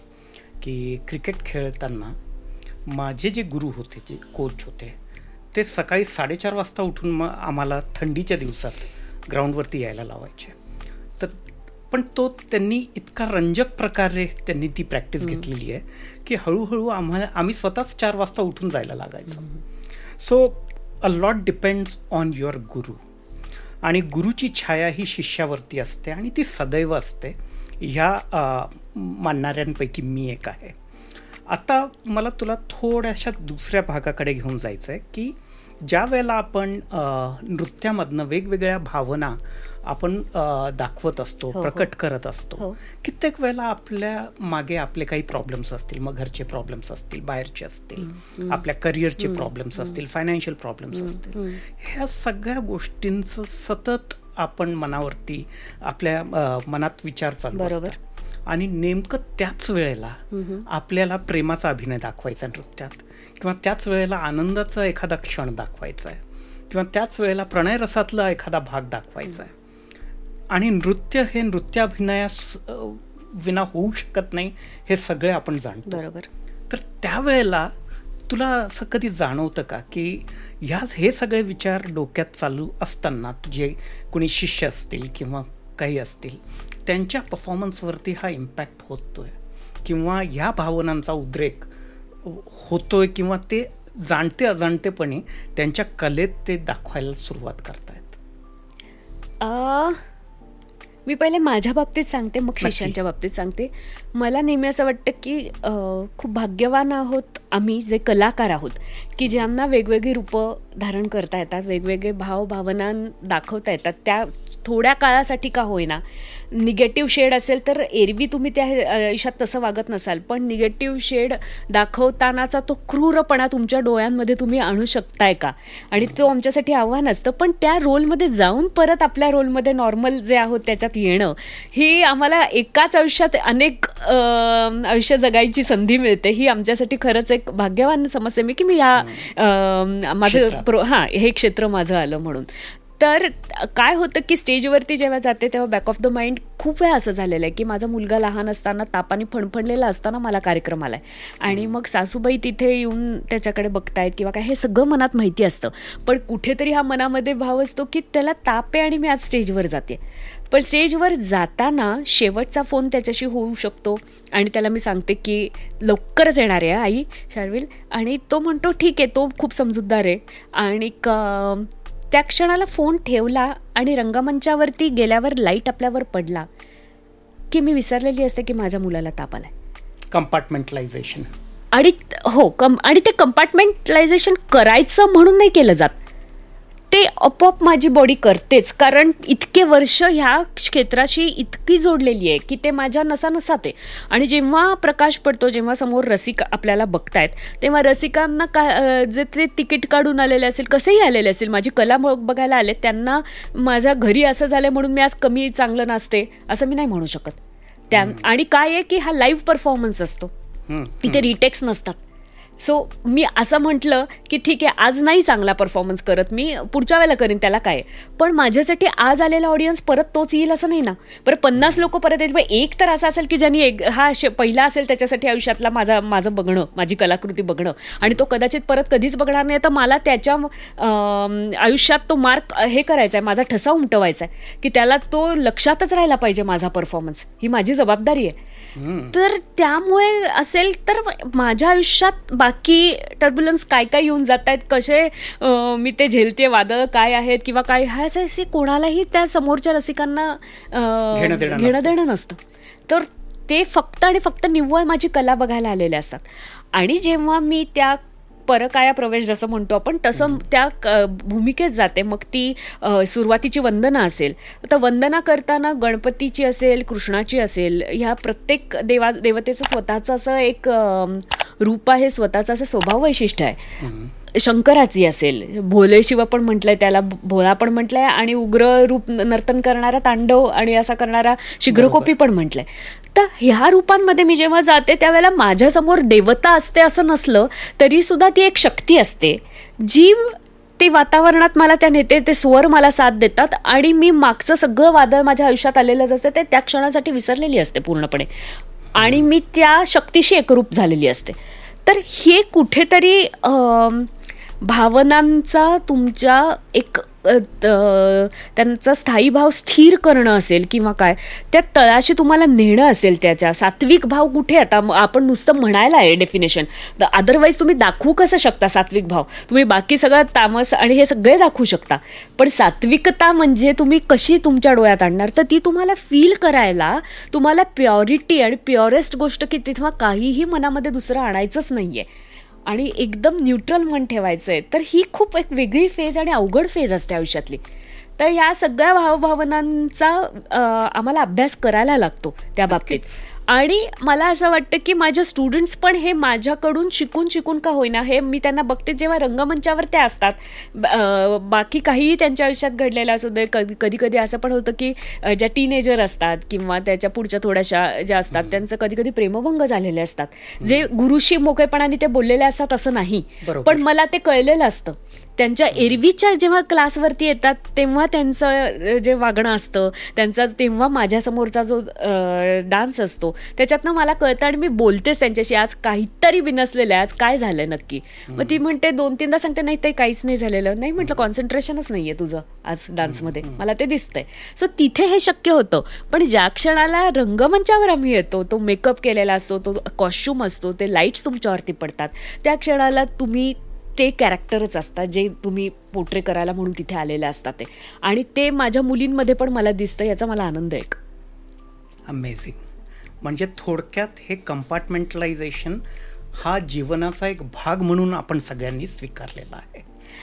की क्रिकेट खेळताना माझे जे गुरु होते, जे कोच होते, ते सकाळी 4:30 वाजता उठून मग आम्हाला थंडीच्या दिवसात ग्राउंडवरती यायला लावायचे. तर पण त्यांनी इतका रंजक प्रकारे त्यांनी ती प्रॅक्टिस घेतलेली आहे की हळूहळू आम्ही स्वतःच 4 वाजता उठून जायला लागायचं. So a lot depends on your guru, आणि गुरुची छाया ही शिष्यावरती असते आणि ती सदैव असते. ह्या मानणाऱ्यांपैकी मी एक आहे. आता मला तुला थोड्याशा दुसऱ्या भागाकडे घेऊन जायचं आहे की ज्या वेळेला आपण नृत्यामधनं वेगवेगळ्या भावना आपण दाखवत असतो, प्रकट करत असतो, कित्येक वेळेला आपल्या मागे आपले काही प्रॉब्लेम्स असतील, मग घरचे प्रॉब्लेम्स असतील, बाहेरचे असतील, आपल्या करिअरचे प्रॉब्लेम्स असतील, फायनान्शियल प्रॉब्लेम्स असतील, ह्या सगळ्या गोष्टींचं सतत आपण मनावरती आपल्या मनात विचार चालू असतात. आणि नेमकं त्याच वेळेला आपल्याला प्रेमाचा अभिनय दाखवायचा नृत्यात, किंवा त्याच वेळेला आनंदाचा एखादा क्षण दाखवायचा आहे, किंवा त्याच वेळेला प्रणयरसातला एखादा भाग दाखवायचा आहे. आणि नृत्य हे नृत्याभिनयास विना होऊ शकत नाही, हे सगळे आपण जाणतो. बरोबर. तर त्यावेळेला तुला असं कधी जाणवतं का की हे सगळे विचार डोक्यात चालू असताना तुझे कोणी शिष्य असतील किंवा काही असतील, त्यांच्या परफॉर्मन्सवरती हा इम्पॅक्ट होतोय, किंवा ह्या भावनांचा उद्रेक होतोय, किंवा ते जाणते अजाणतेपणे त्यांच्या कलेत ते दाखवायला सुरुवात करतायत? मी पहिले माझ्या बाबतीत सांगते, मग शिष्यांच्या बाबतीत सांगते. मला नेहमी असं वाटतं की खूप भाग्यवान आहोत आम्ही जे कलाकार आहोत, की ज्यांना वेगवेगळी रूपं धारण करता येतात, वेगवेगळे भावना दाखवता येतात. त्या थोड्या काळासाठी का होईना, निगेटिव्ह शेड असेल तर एरवी तुम्ही त्या आयुष्यात तसं वागत नसाल, पण निगेटिव्ह शेड दाखवतानाचा तो क्रूरपणा तुमच्या डोळ्यांमध्ये तुम्ही आणू शकताय का, आणि तो आमच्यासाठी आव्हान असतं. पण त्या रोलमध्ये जाऊन परत आपल्या रोलमध्ये नॉर्मल जे आहोत त्याच्यात येणं, ही आम्हाला एकाच आयुष्यात अनेक आयुष्य जगायची संधी मिळते. ही आमच्यासाठी खरंच एक भाग्यवान समजते मी की मी हे क्षेत्र माझं आलं म्हणून. तर काय होतं की स्टेजवरती जेव्हा जाते तेव्हा बॅक ऑफ द माइंड खूप वेळा असं झालेलं आहे की माझा मुलगा लहान असताना तापाने फणफणलेला असताना मला कार्यक्रम आला आहे, आणि मग सासूबाई तिथे येऊन त्याच्याकडे बघतायत किंवा काय, हे सगळं मनात माहिती असतं, पण कुठेतरी हा मनामध्ये भाव असतो की त्याला ताप आहे आणि मी आज स्टेजवर जाते. पण स्टेजवर जाताना शेवटचा फोन त्याच्याशी होऊ शकतो आणि त्याला मी सांगते की लवकरच येणार आहे आई शार्विल, आणि तो म्हणतो ठीक आहे, तो खूप समजूतदार आहे. आणि त्या क्षणाला फोन ठेवला आणि रंगमंचावरती गेल्यावर लाईट आपल्यावर पडला की मी विसरलेली असते की माझ्या मुलाला ताप आलाय. कंपार्टमेंटलायझेशन. आणि आणि ते कंपार्टमेंटलायझेशन करायचं म्हणून नाही केलं जात, ते आपोआप माझी बॉडी करतेच, कारण इतके वर्ष ह्या क्षेत्राशी इतकी जोडलेली आहे की ते माझ्या नसानसात आहे. आणि जेव्हा प्रकाश पडतो, जेव्हा समोर रसिक आपल्याला बघतायत, तेव्हा रसिकांना जे ते तिकीट काढून आलेले असेल, कसेही आलेले असेल, माझी कला बघायला आले, त्यांना माझ्या घरी असं झालं म्हणून मी आज कमी चांगलं नाचते असं मी नाही म्हणू शकत. आणि काय आहे की हा लाईव्ह परफॉर्मन्स असतो, इथे रिटेक्स नसतात. सो मी असं म्हटलं की ठीक आहे, आज नाही चांगला परफॉर्मन्स करत मी, पुढच्या वेळेला करीन, त्याला काय. पण माझ्यासाठी आज आलेला ऑडियन्स परत तोच येईल असं नाही ना. बरं 50 लोक परत येतील, एक तर असा असेल की ज्यांनी हा पहिला असेल त्याच्यासाठी आयुष्यातला माझं बघणं, माझी कलाकृती बघणं, आणि तो कदाचित परत कधीच बघणार नाही, तर मला त्याच्या आयुष्यात तो मार्क हे करायचा आहे, माझा ठसा उमटवायचा आहे की त्याला तो लक्षातच राहिला पाहिजे माझा परफॉर्मन्स, ही माझी जबाबदारी आहे. तर त्यामुळे असेल तर माझ्या आयुष्यात बाकी टर्ब्युलन्स काय काय येऊन जात आहेत, कसे मी ते झेलते, वादळ काय आहेत किंवा काय हा असे कोणालाही त्या समोरच्या रसिकांना घेणं देणं नसतं. तर ते फक्त आणि फक्त निव्वळ माझी कला बघायला आलेले असतात. आणि जेव्हा मी त्या परकाया प्रवेश जसं म्हणतो आपण तसं त्या भूमिकेत जाते, मग ती सुरुवातीची वंदना असेल तर वंदना करताना गणपतीची असेल, कृष्णाची असेल, ह्या प्रत्येक देवतेचं स्वतःचं असं एक रूप आहे, स्वतःचं असं स्वभाव वैशिष्ट्य आहे. शंकराची असेल, भोले शिव पण म्हटलंय त्याला, भोळा पण म्हटलंय, आणि उग्र रूप नर्तन करणारा तांडव आणि असा करणारा शीघ्रकोपी पण म्हटलंय. तर ह्या रूपांमध्ये मी जेव्हा जाते त्यावेळेला माझ्यासमोर देवता असते असं नसलं तरी सुद्धा ती एक शक्ती असते जी ते वातावरणात मला त्या नेते, ते स्वर मला साथ देतात आणि मी मागचं सगळं वादळ माझ्या आयुष्यात आलेलंच असते ते त्या क्षणासाठी विसरलेली असते पूर्णपणे आणि मी त्या शक्तीशी एकरूप झालेली असते. तर हे कुठेतरी भावनांचा तुमच्या एक त्यांचा स्थायी भाव स्थिर करणं असेल किंवा काय, त्या तळाशी तुम्हाला नेणं असेल. त्याच्या सात्विक भाव कुठे, आता आपण नुसतं म्हणायला आहे डेफिनेशन, अदरवाईज तुम्ही दाखवू कसं शकता सात्विक भाव? तुम्ही बाकी सगळं तामस आणि हे सगळे दाखवू शकता, पण सात्विकता म्हणजे तुम्ही कशी तुमच्या डोळ्यात आणणार? तर ती तुम्हाला फील करायला तुम्हाला प्युरिटी आणि प्युरेस्ट गोष्ट की तिथं काहीही मनामध्ये दुसरं आणायचंच नाहीये आणि एकदम न्यूट्रल मन ठेवायचं आहे. तर ही खूप एक वेगळी फेज आणि अवघड फेज असते आयुष्यातली. तर या सगळ्या भावभावनांचा आम्हाला अभ्यास करायला लागतो त्या बाबतीत. आणि मला असं वाटतं की माझ्या स्टुडंट्स पण हे माझ्याकडून शिकून का होईना, हे मी त्यांना बघते जेव्हा रंगमंचावर ते असतात, बाकी काहीही त्यांच्या आयुष्यात घडलेलं असू दे. कधी कधी असं पण होतं की ज्या टीनेजर असतात किंवा त्याच्या पुढच्या थोड्याशा ज्या असतात त्यांचं कधी कधी प्रेमभंग झालेले असतात, जे गुरुशी मोकळेपणाने ते बोललेले असतात असं नाही, पण मला ते कळलेलं असतं. त्यांच्या एरवीच्या जेव्हा क्लासवरती येतात तेव्हा त्यांचं जे वागणं असतं त्यांचा, तेव्हा माझ्यासमोरचा जो डान्स असतो त्याच्यातनं मला कळतं आणि मी बोलतेच त्यांच्याशी, आज काहीतरी बिनसलेलं आहे, आज काय झालंय नक्की? मग ती म्हणते, 2-3दा सांगते, नाही ते काहीच नाही झालेलं. नाही म्हटलं, कॉन्सन्ट्रेशनच नाहीये तुझं आज डान्समध्ये, मला ते दिसतंय. सो तिथे हे शक्य होतं. पण ज्या क्षणाला रंगमंचावर आम्ही येतो, तो मेकअप केलेला असतो, तो कॉस्ट्युम असतो, ते लाईट्स तुमच्यावरती पडतात, त्या क्षणाला तुम्ही ते कॅरेक्टरच असतात जे तुम्ही पोर्ट्रे करायला म्हणून तिथे आलेले असतात ते. आणि ते माझ्या मुलींमध्ये पण मला दिसतं, याचा मला आनंद आहे. अमेझिंग. म्हणजे थोडक्यात हे कंपार्टमेंटलायझेशन हा जीवनाचा एक भाग म्हणून आपण सगळ्यांनी स्वीकारलेला आहे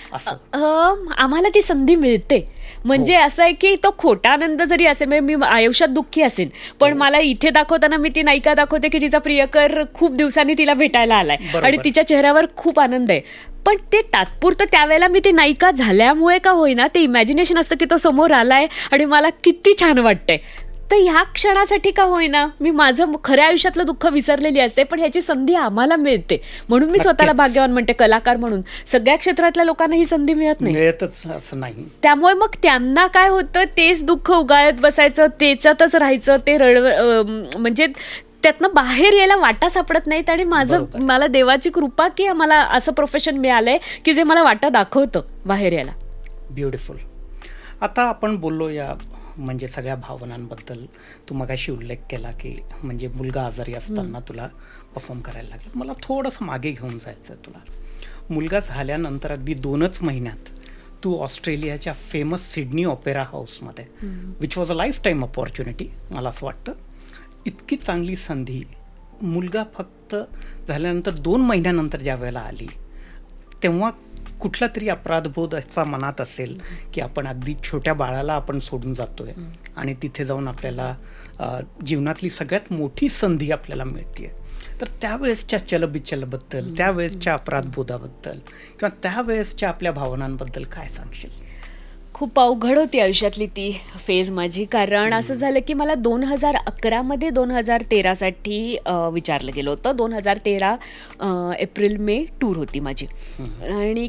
असं आम्हाला ती संधी मिळते. म्हणजे असं आहे की तो खोटा आनंद जरी असेल, म्हणजे मी आयुष्यात दुःखी असेल पण मला इथे दाखवताना मी ती नायिका दाखवते की जिचा प्रियकर खूप दिवसांनी तिला भेटायला आलाय आणि तिच्या चेहऱ्यावर खूप आनंद आहे. पण ते तात्पुरतं त्यावेळेला मी ती नायिका झाल्यामुळे का होईना ते इमॅजिनेशन असतं की तो समोर आलाय आणि मला किती छान वाटतंय. तर ह्या क्षणासाठी का होईना मी माझं खऱ्या आयुष्यातलं दुःख विसरलेली असते, पण ह्याची संधी आम्हाला मिळते म्हणून मी स्वतःला भाग्यवान म्हणते कलाकार म्हणून. सगळ्या क्षेत्रातल्या लोकांना ही संधी मिळत नाही, मिळतच असं नाही. त्यामुळे मग त्यांना काय होतं, तेच दुःख उगाळत बसायचं, त्याच्यातच राहायचं, ते म्हणजे त्यातनं बाहेर यायला वाटा सापडत नाहीत. आणि मला देवाची कृपा की मला असं प्रोफेशन मिळालंय की जे मला वाटा दाखवतं बाहेर यायला. ब्युटिफुल. आता आपण बोललो या म्हणजे सगळ्या भावनांबद्दल. तू मगाशी उल्लेख केला की म्हणजे मुलगा आजारी असताना तुला परफॉर्म करायला लागला. मला थोडंसं मागे घेऊन जायचं आहे तुला. मुलगा झाल्यानंतर अगदी 2च महिन्यात तू ऑस्ट्रेलियाच्या फेमस सिडनी ऑपेरा हाऊसमध्ये, which was a lifetime opportunity, मला असं वाटतं, इतकी चांगली संधी मुलगा फक्त झाल्यानंतर 2 महिन्यानंतर ज्या वेळेला आली तेव्हा कुठला तरी अपराधबोध असा मनात असेल की आपण अगदी छोट्या बाळाला आपण सोडून जातोय आणि तिथे जाऊन आपल्याला जीवनातली सगळ्यात मोठी संधी आपल्याला मिळते. तर त्यावेळेसच्या चलबिचलबद्दल, त्यावेळेसच्या अपराधबोधाबद्दल किंवा त्यावेळेसच्या आपल्या भावनांबद्दल काय सांगशील? खूप अवघड होती आयुष्यातली ती फेज माझी. कारण असं झालं की मला 2011 2013साठी विचारलं गेलं होतं. 2013 एप्रिल-मे टूर होती माझी आणि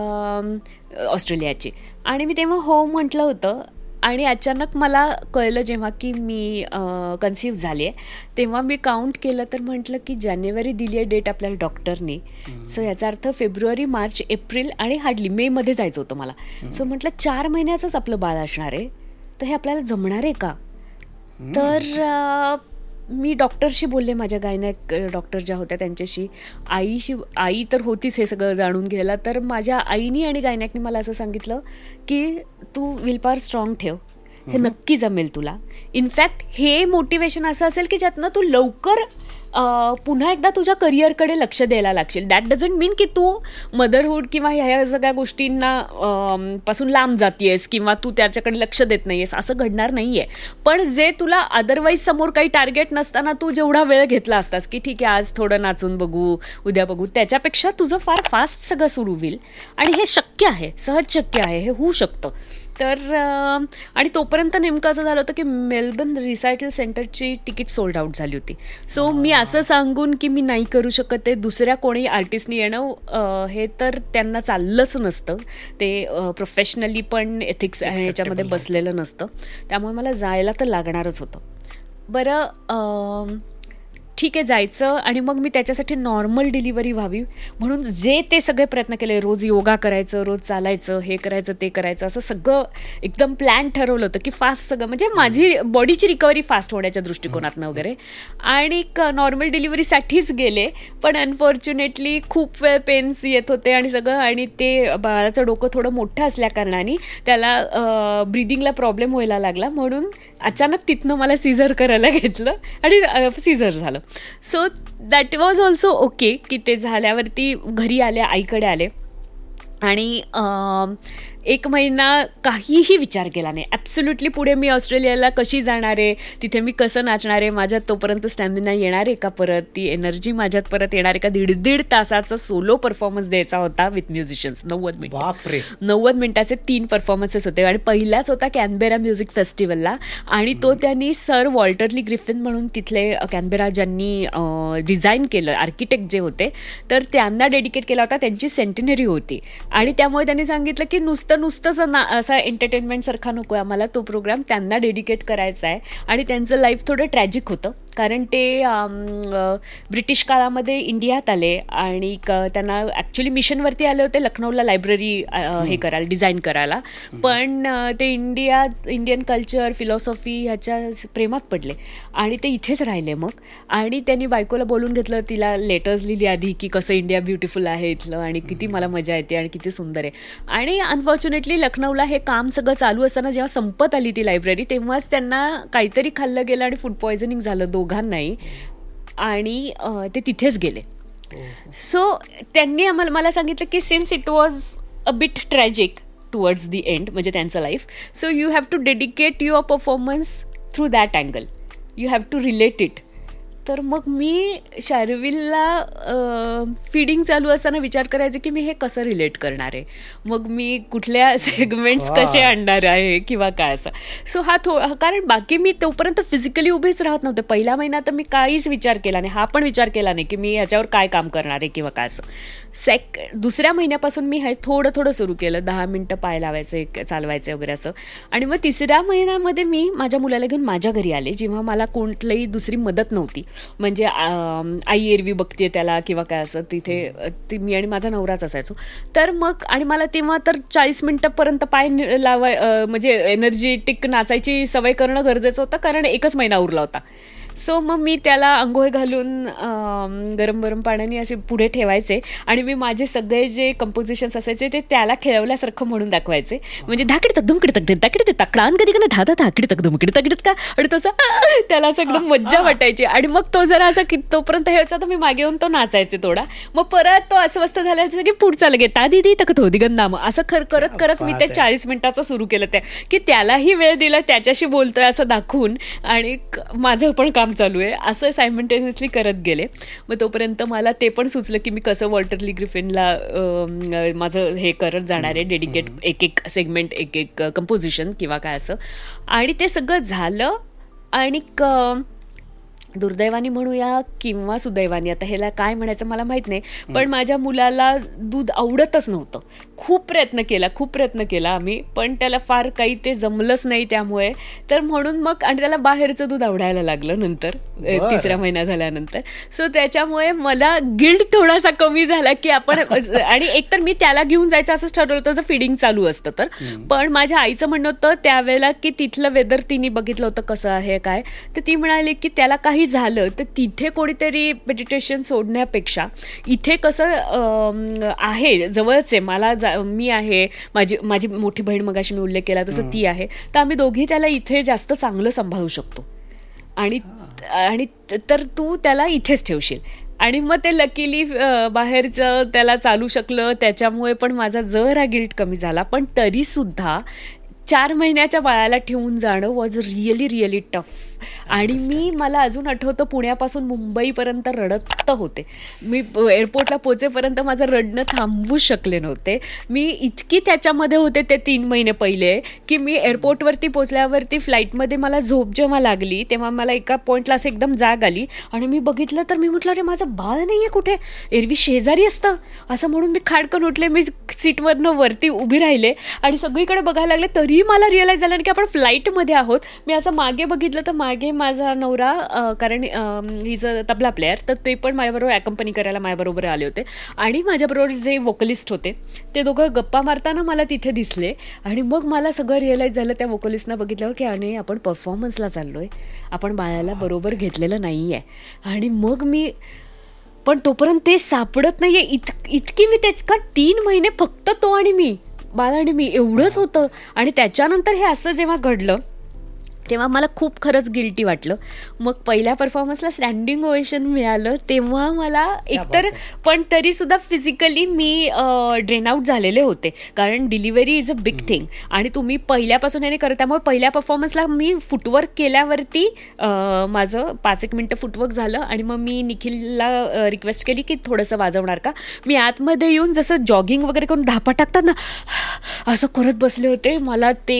ऑस्ट्रेलियाची. आणि मी तेव्हा हो म्हटलं होतं आणि अचानक मला कळलं जेव्हा की मी कन्सिव्ह झाली आहे तेव्हा मी काउंट केलं तर म्हटलं की जानेवारी दिली आहे डेट आपल्याला डॉक्टरनी. सो याचा अर्थ फेब्रुवारी, मार्च, एप्रिल आणि हार्डली मेमध्ये जायचं होतं मला. सो म्हटलं 4 महिन्याचंच आपलं बाळ असणार आहे तर हे आपल्याला जमणार आहे का? तर मी डॉक्टरशी बोलले, माझ्या गायनॅक डॉक्टर ज्या होत्या त्यांच्याशी. आई तर होतीच हे सगळं जाणून घ्यायला. तर माझ्या आईनी आणि गायनॅकनी मला असं सांगितलं की तू विलपावर स्ट्रॉंग ठेव, हे नक्की जमेल तुला. इनफॅक्ट हे मोटिवेशन असं असेल की ज्यातनं तू लवकर पुन्हा एकदा तुझ्या करिअरकडे लक्ष द्यायला लागशील. दॅट डझंट मीन की तू मदरहूड किंवा ह्या सगळ्या गोष्टींना पासून लांब जातीयस किंवा तू त्याच्याकडे लक्ष देत नाहीयेस, असं घडणार नाहीये. पण जे तुला अदरवाईज समोर काही टार्गेट नसताना तू जेवढा वेळ घेतला असतास की ठीक आहे आज थोडं नाचून बघू, उद्या बघू, त्याच्यापेक्षा तुझं फार फास्ट सगळं सुरू होईल. आणि हे शक्य आहे, सहज शक्य आहे, हे होऊ शकतं. तर आणि तोपर्यंत नेमकं असं झालं होतं की मेलबर्न रिसायटल सेंटरची तिकीट सोल्ड आउट झाली होती. सो मी असं सांगून की मी नाही करू शकत ते दुसऱ्या कोणी आर्टिस्टनी येणं हे तर त्यांना चाललंच नसतं. ते प्रोफेशनली पण एथिक्स ह्याच्यामध्ये बसलेलं नसतं. त्यामुळे मला जायला तर लागणारच होतं. बरं ठीक आहे जायचं. आणि मग मी त्याच्यासाठी नॉर्मल डिलिव्हरी व्हावी म्हणून जे ते सगळे प्रयत्न केले, रोज योगा करायचं, रोज चालायचं, हे करायचं ते करायचं, असं सगळं एकदम प्लॅन ठरवलं होतं की फास्ट सगळं म्हणजे माझी बॉडीची रिकव्हरी फास्ट होण्याच्या दृष्टिकोनातनं वगैरे. आणि नॉर्मल डिलिव्हरीसाठीच गेले. पण अनफॉर्च्युनेटली खूप वेळ पेन्स येत होते आणि सगळं. आणि ते बाळाचं डोकं थोडं मोठं असल्याकारणाने त्याला ब्रिदिंगला प्रॉब्लेम व्हायला लागला. म्हणून अचानक तिथनं मला सीझर करायला घेतलं आणि सीझर झालं. So that was also okay की ते झाल्यावरती घरी आले, आईकडे आले. आणि 1 महिना काहीही विचार केला नाही. ॲब्सोल्युटली पुढे मी ऑस्ट्रेलियाला कशी जाणार आहे, तिथे मी कसं नाचणार आहे, माझ्यात तोपर्यंत स्टॅमिना येणार आहे का, परत ती एनर्जी माझ्यात परत येणार आहे का. 1.5 तासाचा सोलो परफॉर्मन्स द्यायचा होता विथ म्युझिशियन्स. 90 मिनिटाचे 3 परफॉर्मन्सेस होते. आणि पहिलाच होता कॅनबेरा म्युझिक फेस्टिवलला. आणि तो त्यांनी सर वॉल्टर ली ग्रिफिन म्हणून तिथले कॅनबेरा ज्यांनी डिझाईन केलं, आर्किटेक्ट जे होते, तर त्यांना डेडिकेट केला होता. त्यांची सेंटिनरी होती. आणि त्यामुळे त्यांनी सांगितलं की नुसतंच असा एंटरटेनमेंटसारखा नको आहे आम्हाला, तो प्रोग्राम त्यांना डेडिकेट करायचा आहे. आणि त्यांचं लाईफ थोडं ट्रॅजिक होतं कारण ते ब्रिटिश काळामध्ये इंडियात आले आणि त्यांना ॲक्च्युली मिशनवरती आले होते लखनौला लायब्ररी हे करायला, डिझाईन करायला. पण ते इंडियन कल्चर, फिलॉसॉफी ह्याच्या प्रेमात पडले आणि ते इथेच राहिले मग. आणि त्यांनी बायकोला बोलून घेतलं, तिला लेटर्स लिहिली आधी की कसं इंडिया ब्युटिफुल आहे इथलं आणि किती मला मजा येते आणि किती सुंदर आहे. आणि अनफॉर्च्युनेटली लखनौला हे काम सगळं चालू असताना जेव्हा संपत आली ती लायब्ररी, तेव्हाच त्यांना काहीतरी खाल्लं गेलं आणि फूड पॉयझनिंग झालं दोघांनाही. आणि ते तिथेच गेले. सो त्यांनी मला सांगितलं की since it was a bit tragic towards the end, म्हणजे त्यांचं life, so you have to dedicate your performance through that angle, you have to relate it. तर मग मी शार्विलला फीडिंग चालू असताना विचार करायचे की मी हे कसं रिलेट करणार आहे, मग मी कुठल्या सेगमेंट्स कसे आणणार आहे किंवा काय असं. सो कारण बाकी मी तोपर्यंत फिजिकली उभेच राहत नव्हते. पहिला महिना तर मी काहीच विचार केला नाही, हा पण विचार केला नाही की मी ह्याच्यावर काय काम करणार आहे किंवा काय असं. दुसऱ्या महिन्यापासून मी हे थोडं सुरू केलं, 10 मिनटं पाय लावायचे, चालवायचे वगैरे असं. आणि मग 3ऱ्या महिन्यामध्ये मी माझ्या मुलाला घेऊन माझ्या घरी आले, जेव्हा मला कोणतंही दुसरी मदत नव्हती. म्हणजे आई एरवी बघते त्याला किंवा काय असं, तिथे मी आणि माझा नवराच असायचो. तर मग आणि मला तेव्हा तर 40 मिनिटापर्यंत पाय म्हणजे एनर्जेटिक नाचायची सवय करणं गरजेचं होतं, कारण 1च महिना उरला होता. सो मग मी त्याला आंघोळ घालून गरम पाण्याने असे पुढे ठेवायचे आणि मी माझे सगळे जे कंपोजिशन्स असायचे ते त्याला खेळवल्यासारखं म्हणून दाखवायचे. म्हणजे धाकडी तक धुमकडी तक धाकडी ते तकडान कधी का नाही धाकडी तक धुमकडी तकडीत का, आणि तसं त्याला असं एकदम मज्जा वाटायची. आणि मग तो जरा असं की तोपर्यंत हे व्हायचा तर मी मागे येऊन तो नाचायचे थोडा. मग परत तो अस्वस्थ झाल्याचं की पुढचा लगे ता दिदी तक थोदी गंदाम असं करत मी ते 40 मिनिटाचं सुरू केलं, त्या की त्यालाही वेळ दिला, त्याच्याशी बोलतोय असं दाखवून आणि माझं पण काम चालू आहे असं सायमल्टेनियसली करत गेले. मग तोपर्यंत मला ते पण सुचलं की मी कसं वॉल्टर ली ग्रिफिनला माझं हे करत जाणार आहे, डेडिकेट एक सेगमेंट, एक कंपोजिशन किंवा काय असं. आणि ते सगळं झालं. आणि दुर्दैवानी म्हणूया किंवा सुदैवानी, आता ह्याला काय म्हणायचं मला माहीत नाही, पण माझ्या मुलाला दूध आवडतच नव्हतं. खूप प्रयत्न केला आम्ही, पण त्याला फार काही ते जमलंच नाही. त्यामुळे तर म्हणून मग आणि त्याला बाहेरचं दूध आवडायला लागलं नंतर 3रा महिना झाल्यानंतर. सो त्याच्यामुळे मला गिल्ट थोडासा कमी झाला की आपण आणि एकतर मी त्याला घेऊन जायचं असंच ठरवलं होतं जर फिडिंग चालू असतं तर. पण माझ्या आईचं म्हणणं होतं त्यावेळेला की तिथलं वेदर तिने बघितलं होतं कसं आहे काय, तर ती म्हणाली की त्याला काही काही झालं तर तिथे कोणीतरी मेडिटेशन सोडण्यापेक्षा इथे कसं आहे, जवळच आहे, मी आहे, माझी मोठी बहीण मगाशी मी उल्लेख केला तसं ती आहे, तर आम्ही दोघी त्याला इथे जास्त चांगलं सांभाळू शकतो आणि तर तू त्याला इथेच ठेवशील. आणि मग ते लकीली बाहेरचं त्याला चालू शकलं, त्याच्यामुळे पण माझा जरा गिल्ट कमी झाला. पण तरीसुद्धा 4 महिन्याच्या बाळाला ठेवून जाणं वॉज रिअली रिअली टफ. आणि मला अजून आठवतं, पुण्यापासून मुंबईपर्यंत रडत होते मी. एअरपोर्टला पोचेपर्यंत माझं रडणं थांबवू शकले नव्हते. मी इतकी त्याच्यामध्ये होते ते 3 महिने पहिले, की मी एअरपोर्टवरती पोचल्यावरती फ्लाईटमध्ये मला झोप जेव्हा लागली तेव्हा मला एका पॉईंटला असं एकदम जाग आली आणि मी बघितलं तर मी म्हटलं, अरे माझं बाळ नाही आहे कुठे, एरवी शेजारी असतं असं म्हणून मी खाडकन उठले. मी सीटवरनं वरती उभी राहिले आणि सगळीकडे बघायला लागले. तरी मला रिअलाईज झालं की आपण फ्लाईटमध्ये आहोत. मी असं मागे बघितलं तर मागे माझा नवरा, कारण इज अ तबला प्लेअर, तर ते पण माझ्याबरोबर अकंपनी करायला माझ्याबरोबर आले होते. आणि माझ्याबरोबर जे वोकलिस्ट होते ते दोघं गप्पा मारताना मला तिथे दिसले. आणि मग मला सगळं रिअलाईज झालं त्या वोकलिस्टना बघितल्यावर की अरे आपण परफॉर्मन्सला चाललो आहे, आपण बाळाला बरोबर घेतलेलं नाही आहे. आणि मग मी पण तोपर्यंत ते सापडत नाही आहे इतकी मी तेच का 3 महिने फक्त तो आणि मी, बाळ आणि मी, एवढंच होतं. आणि त्याच्यानंतर हे असं जेव्हा घडलं तेव्हा मला खूप खरंच गिल्टी वाटलं. मग पहिल्या परफॉर्मन्सला स्टँडिंग ओवेशन मिळालं तेव्हा मला एकतर, पण तरीसुद्धा फिजिकली मी ड्रेन आउट झालेले होते, कारण delivery is a big thing आणि तुम्ही पहिल्यापासून हे करत. त्यामुळे पहिल्या परफॉर्मन्सला मी फुटवर्क केल्यावरती माझं 5-1 मिनटं फुटवर्क झालं आणि मग मी निखिलला रिक्वेस्ट केली की थोडंसं वाजवणार का. मी आतमध्ये येऊन जसं जॉगिंग वगैरे करून धापा टाकतात ना असं करत बसले होते. मला ते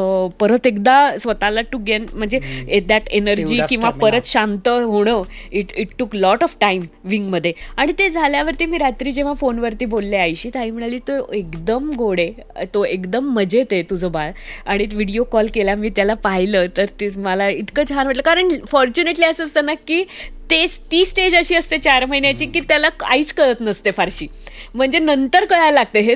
परत एकदा स्वतःला टू गेन, म्हणजे दॅट एनर्जी किंवा परत शांत होणं, it took lot of time विंगमध्ये. आणि ते झाल्यावरती मी रात्री जेव्हा फोनवरती बोलले आईशी, तर आई म्हणाली तो एकदम गोड आहे, तो एकदम मजेत आहे तुझं बाळ. आणि व्हिडिओ कॉल केला, मी त्याला पाहिलं तर ते मला इतकं छान वाटलं. कारण फॉर्च्युनेटली असं असतं ना की ती स्टेज अशी असते 4 महिन्याची की त्याला काहीच कळत नसते फारशी, म्हणजे नंतर कळायला लागते हे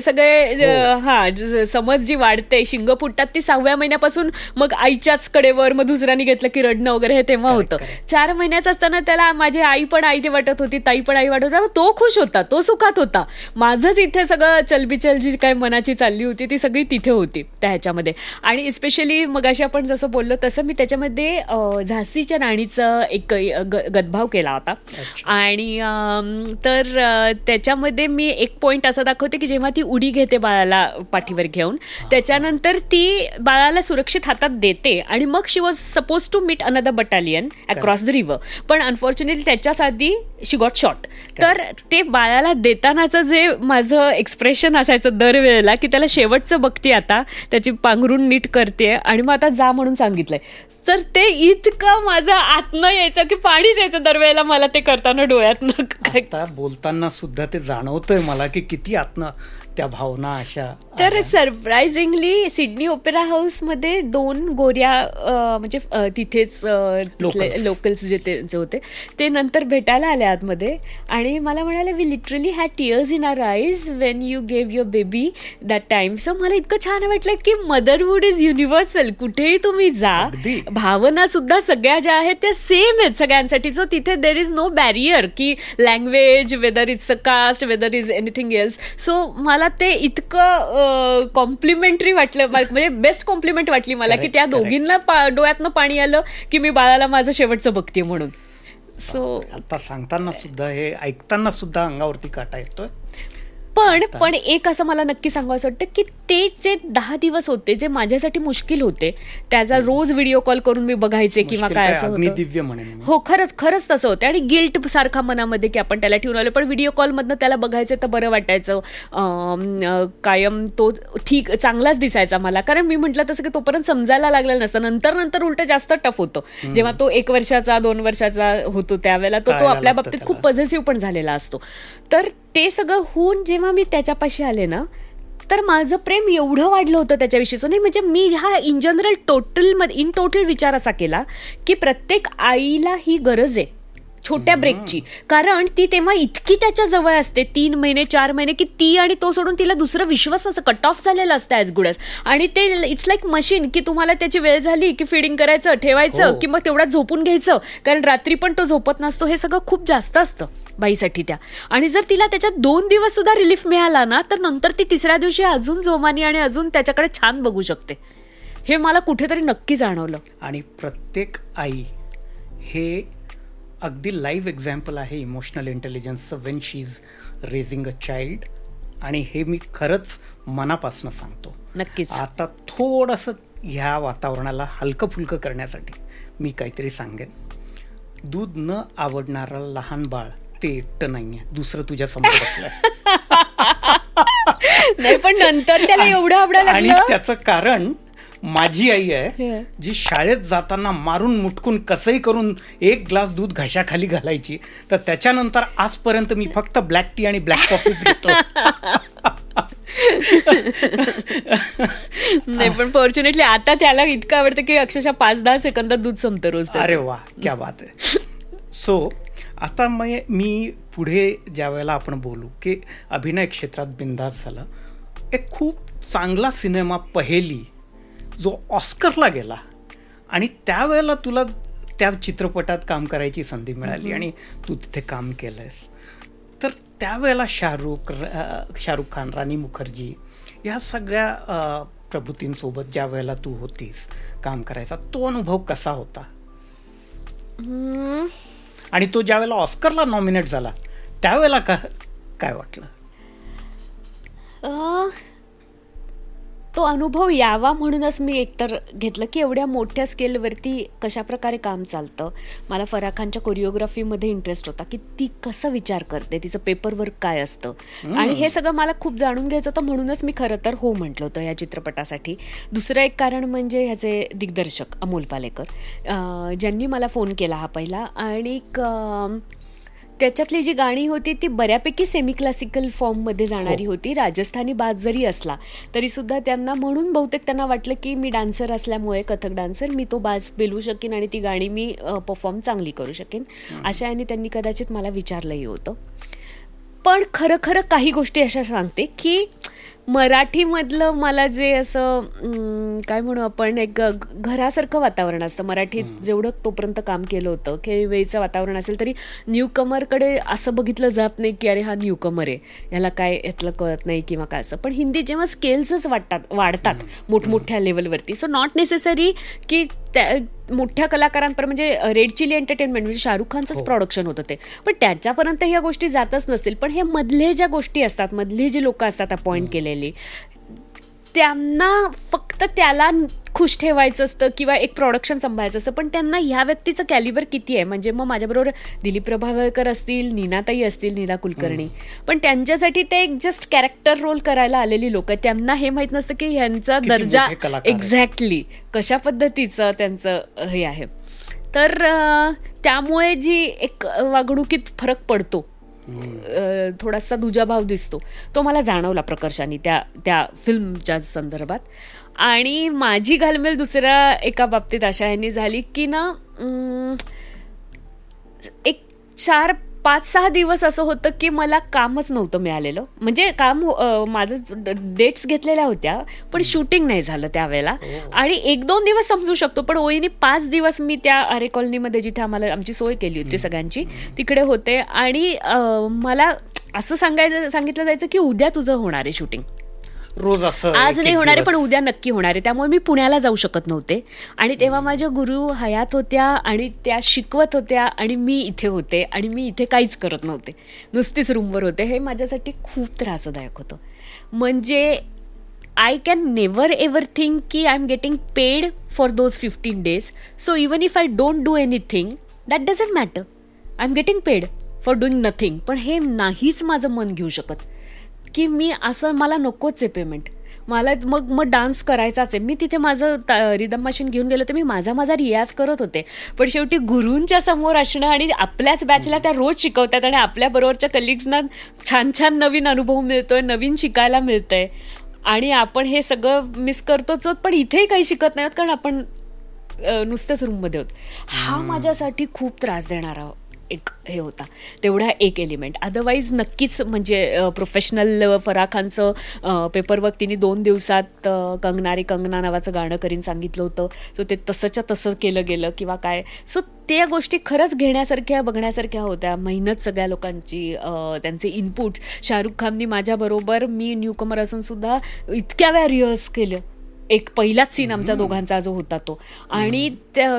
सगळे. समज जी वाढते, शिंग फुटतात ती 6व्या महिन्यापासून, मग आईच्याच कडेवर, मग दुसऱ्याने घेतलं की रडणं वगैरे हे तेव्हा होतं. 4 महिन्याचं असताना त्याला माझी आई पण आई ते वाटत होती, ताई पण आई वाटत होता, तो खुश होता, तो सुखात होता. माझंच इथे सगळं चलबिचल जी काय मनाची चालली होती ती सगळी तिथे होती त्या ह्याच्यामध्ये. आणि स्पेशली मगाशी आपण जसं बोललो तसं मी त्याच्यामध्ये झाशीच्या राणीचं एक गदभाव केला होता. आणि तर त्याच्यामध्ये मी एक पॉइंट असा दाखवते की जेव्हा ती उडी घेते बाळाला पाठीवर घेऊन, त्याच्यानंतर ती बाळाला सुरक्षित हातात देते आणि मग she was suppose to meet another battalion across the river, पण अनफॉर्च्युनेटली त्याच्याच आधी शी गॉट शॉट. तर ते बाळाला देतानाचं जे माझं एक्सप्रेशन असायचं दरवेळेला की त्याला शेवटचं बघते, आता त्याची पांघरून नीट करते आणि मग आता जा म्हणून सांगितलंय, तर ते इतकं माझं आतनं यायचं की पाणीच यायचं दरवेळेला मला ते करताना डोळ्यातनं. आता बोलताना सुद्धा ते जाणवतंय मला की किती आतनं त्या भावना अशा. तर सरप्रायझिंगली सिडनी ओपेरा हाऊसमध्ये 2 गोऱ्या म्हणजे तिथेच लोकल्स जे होते ते नंतर भेटायला आले आतमध्ये आणि मला म्हणाले we literally had tears in our eyes when you gave your baby that time. So मला इतकं छान वाटलं की मदरहूड इज युनिव्हर्सल, कुठेही तुम्ही जा, भावना सुद्धा सगळ्या ज्या आहेत त्या सेम आहेत सगळ्यांसाठी. सो तिथे देर इज नो बॅरियर की language, whether it's a caste, whether is anything else. So मला ते इतकं कॉम्प्लिमेंटरी वाटलं, म्हणजे बेस्ट कॉम्प्लिमेंट वाटली मला की त्या दोघींना डोळ्यातनं पाणी आलं की मी बाळाला माझं शेवटचं बघते म्हणून. सो आता सांगताना सुद्धा, हे ऐकताना सुद्धा अंगावरती काटा येतोय. पण एक असं मला नक्की सांगावं वाटतं की ते जे 10 दिवस होते जे माझ्यासाठी मुश्किल होते, त्याचा रोज व्हिडिओ कॉल करून मी बघायचे किंवा काय असं होतं. हो, खरंच तसं होतं. आणि गिल्ट सारखा मनामध्ये की आपण त्याला ठेवून आलो, पण व्हिडिओ कॉलमधनं त्याला बघायचं तर बरं वाटायचं. कायम तो ठीक चांगलाच दिसायचा मला, कारण मी म्हटलं तसं की तोपर्यंत समजायला लागलेलं नसतं. नंतर उलट जास्त टफ होतं जेव्हा तो 1 वर्षाचा 2 वर्षाचा होतो, त्यावेळेला तो आपल्या बाबतीत खूप पॉझिटिव्ह पण झालेला असतो. तर ते सगळं होऊन जेव्हा मी त्याच्यापाशी आले ना, तर माझं प्रेम एवढं वाढलं होतं त्याच्याविषयीचं. नाही म्हणजे मी ह्या इन जनरल इन टोटल विचार असा केला की प्रत्येक आईला ही गरज आहे छोट्या ब्रेकची. कारण ती तेव्हा इतकी त्याच्या जवळ असते, 3 महिने 4 महिने, की ती आणि तो सोडून तिला दुसरं विश्वास असं कट ऑफ झालेलं असतं ॲज गुड ॲज. आणि ते इट्स लाईक मशीन, की तुम्हाला त्याची वेळ झाली की फिडिंग करायचं, ठेवायचं, की मग तेवढ्यात झोपून घ्यायचं. कारण रात्री पण तो झोपत नसतो. हे सगळं खूप जास्त असतं बाईसाठी त्या. आणि जर तिला त्याच्यात 2 दिवस सुद्धा रिलीफ मिळाला ना, तर नंतर ती तिसऱ्या दिवशी अजून जोमानी आणि अजून त्याच्याकडे छान बघू शकते. हे मला कुठेतरी नक्की जाणवलं. आणि प्रत्येक आई हे अगदी लाईव्ह एक्झाम्पल आहे इमोशनल इंटेलिजन्सचं when she is raising a child. आणि हे मी खरंच मनापासून सांगतो. नक्कीच. आता थोडंसं ह्या वातावरणाला हलकं फुलकं करण्यासाठी मी काहीतरी सांगेन. दूध न आवडणारं लहान बाळ ते एकटं नाहीये, दुसरं तुझ्या समोर बसलंय. नाही, पण नंतर त्याला एवढं आवडायला आणि लागलं. त्याचं कारण माझी आई आहे, जी शाळेत जाताना मारून मुटकून कसंही करून 1 ग्लास दूध घशाखाली घालायची. तर त्याच्यानंतर आजपर्यंत मी फक्त ब्लॅक टी आणि ब्लॅक कॉफीच घेतो. नाही, पण फॉर्च्युनेटली आता त्याला इतकं आवडतं की अक्षरशः 5-10 सेकंदात दूध संपतं रोज. अरे वा, क्या बात आहे. सो आता मी पुढे ज्या वेळेला आपण बोलू की अभिनय क्षेत्रात बिंदास झाला, एक खूप चांगला सिनेमा पहेली जो ऑस्करला गेला आणि त्यावेळेला तुला त्या चित्रपटात काम करायची संधी मिळाली आणि तू तिथे काम केलंयस. तर त्यावेळेला शाहरुख खान, राणी मुखर्जी या सगळ्या प्रभूतींसोबत ज्या वेळेला तू होतीस काम करायचा, तो अनुभव कसा होता? आणि तो ज्या वेळेला ऑस्करला नॉमिनेट झाला त्यावेळेला काय वाटलं? तो अनुभव यावा म्हणूनच मी एकतर घेतलं की एवढ्या मोठ्या स्केलवरती कशाप्रकारे काम चालतं. मला फराह खानच्या कोरिओग्राफीमध्ये इंटरेस्ट होता की ती कसं विचार करते, तिचं पेपरवर्क काय असतं, आणि हे सगळं मला खूप जाणून घ्यायचं होतं. म्हणूनच मी खरं तर हो म्हटलं होतं या चित्रपटासाठी. दुसरं एक कारण म्हणजे ह्याचे दिग्दर्शक अमोल पालेकर, ज्यांनी मला फोन केला हा पहिला. आणि त्याच्यातली जी गाणी होती ती बऱ्यापैकी सेमी क्लासिकल फॉर्ममध्ये जाणारी होती. राजस्थानी बाज जरी असला तरीसुद्धा त्यांना, म्हणून बहुतेक त्यांना वाटलं की मी डान्सर असल्यामुळे, कथक डान्सर, मी तो बाज पेलू शकेन आणि ती गाणी मी परफॉर्म चांगली करू शकेन, अशा याने त्यांनी कदाचित मला विचारलंही होतं. पण खरं काही गोष्टी अशा सांगते की मराठीमधलं मला जे असं काय म्हणू आपण, एक घरासारखं वातावरण असतं मराठीत. जेवढं तोपर्यंत काम केलं होतं की वेळचं वातावरण असेल तरी न्यूकमरकडे असं बघितलं जात नाही की अरे हा न्यूकमर आहे, ह्याला काय यातलं कळत नाही किंवा काय असं. पण हिंदीत जेव्हा स्केल्सच वाढतात मोठमोठ्या लेवलवरती, सो नॉट नेसेसरी की त्या मोठ्या कलाकारांपर्यंत, म्हणजे रेड चिली एंटरटेनमेंट म्हणजे शाहरुख खानचंच प्रोडक्शन होतं ते, पण त्याच्यापर्यंत ह्या गोष्टी जातच नसतील. पण हे मधले ज्या गोष्टी असतात, मधली जी लोक असतात अपॉइंट केलेली, त्यांना फक्त त्याला खुश ठेवायचं असतं किंवा एक प्रोडक्शन सांभाळायचं असतं. पण त्यांना ह्या व्यक्तीचं कॅलिबर किती आहे, म्हणजे मग माझ्याबरोबर दिलीप प्रभावळकर असतील, नीनाताई असतील, नीला कुलकर्णी, पण त्यांच्यासाठी ते एक जस्ट कॅरेक्टर रोल करायला आलेली लोक आहेत. त्यांना हे माहीत नसतं की ह्यांचा दर्जा एक्झॅक्टली कशा पद्धतीचं त्यांचं हे आहे. तर त्यामुळे जी एक वागणुकीत फरक पडतो, थोडासा दुजाभाव दिसतो, तो मला जाणवला प्रकर्षाने त्या फिल्मच्या संदर्भात. आणि माझी घालमेल दुसऱ्या एका बाबतीत अशा ह्यानी झाली की ना, एक 4-5-6 दिवस असं होतं की मला कामच नव्हतं मिळालेलं. म्हणजे काम माझं डेट्स घेतलेल्या होत्या पण शूटिंग नाही झालं त्यावेळेला. आणि 1-2 दिवस समजू शकतो, पण ओळीने 5 दिवस मी त्या आरे कॉलनीमध्ये जिथे आम्हाला आमची सोय केली होती सगळ्यांची, तिकडे होते. आणि मला असं सांगितलं जायचं की उद्या तुझं होणार आहे शूटिंग, रोज असं आज नाही होणार आहे पण उद्या नक्की होणार आहे. त्यामुळे मी पुण्याला जाऊ शकत नव्हते. आणि तेव्हा माझ्या गुरु हयात होत्या आणि त्या शिकवत होत्या आणि मी इथे होते आणि मी इथे काहीच करत नव्हते, नुसतीच रूमवर होते. हे माझ्यासाठी खूप त्रासदायक होतं. म्हणजे I can never ever think की I am getting paid for those 15 days. So even if I don't do anything that doesn't matter, I am getting paid for doing nothing. पण हे नाहीच माझं मन घेऊ शकत की मी असं, मला नकोच आहे पेमेंट, मला मग डान्स करायचाच आहे. मी तिथे माझं रिदम मशीन घेऊन गेलो तर मी माझा रियाज करत होते. पण शेवटी गुरूंच्या समोर असणं आणि आपल्याच बॅचला त्या रोज शिकवतात आणि आपल्याबरोबरच्या कलिग्सना छान छान नवीन अनुभव मिळतोय, नवीन शिकायला मिळतंय, आणि आपण हे सगळं मिस करतोच आहोत. पण इथेही काही शिकत नाही कारण आपण नुसतेच रूममध्ये होत. हा माझ्यासाठी खूप त्रास देणारा एक हे होता, तेवढा एक एलिमेंट. अदरवाईज नक्कीच म्हणजे प्रोफेशनल फराह खानचं पेपरवर्क तिने 2 दिवसात कंगना रे कंगना नावाचं गाणं करीन सांगितलं होतं. सो ते तसंच्या तसं केलं गेलं किंवा काय. सो त्या गोष्टी खरंच घेण्यासारख्या बघण्यासारख्या होत्या. मेहनत सगळ्या लोकांची, त्यांचे इनपुट. शाहरुख खाननी माझ्याबरोबर, मी न्यूकमर असून सुद्धा इतक्या वेळा रिहर्स केलं. एक पहिलाच सीन आमच्या दोघांचा जो होता तो. आणि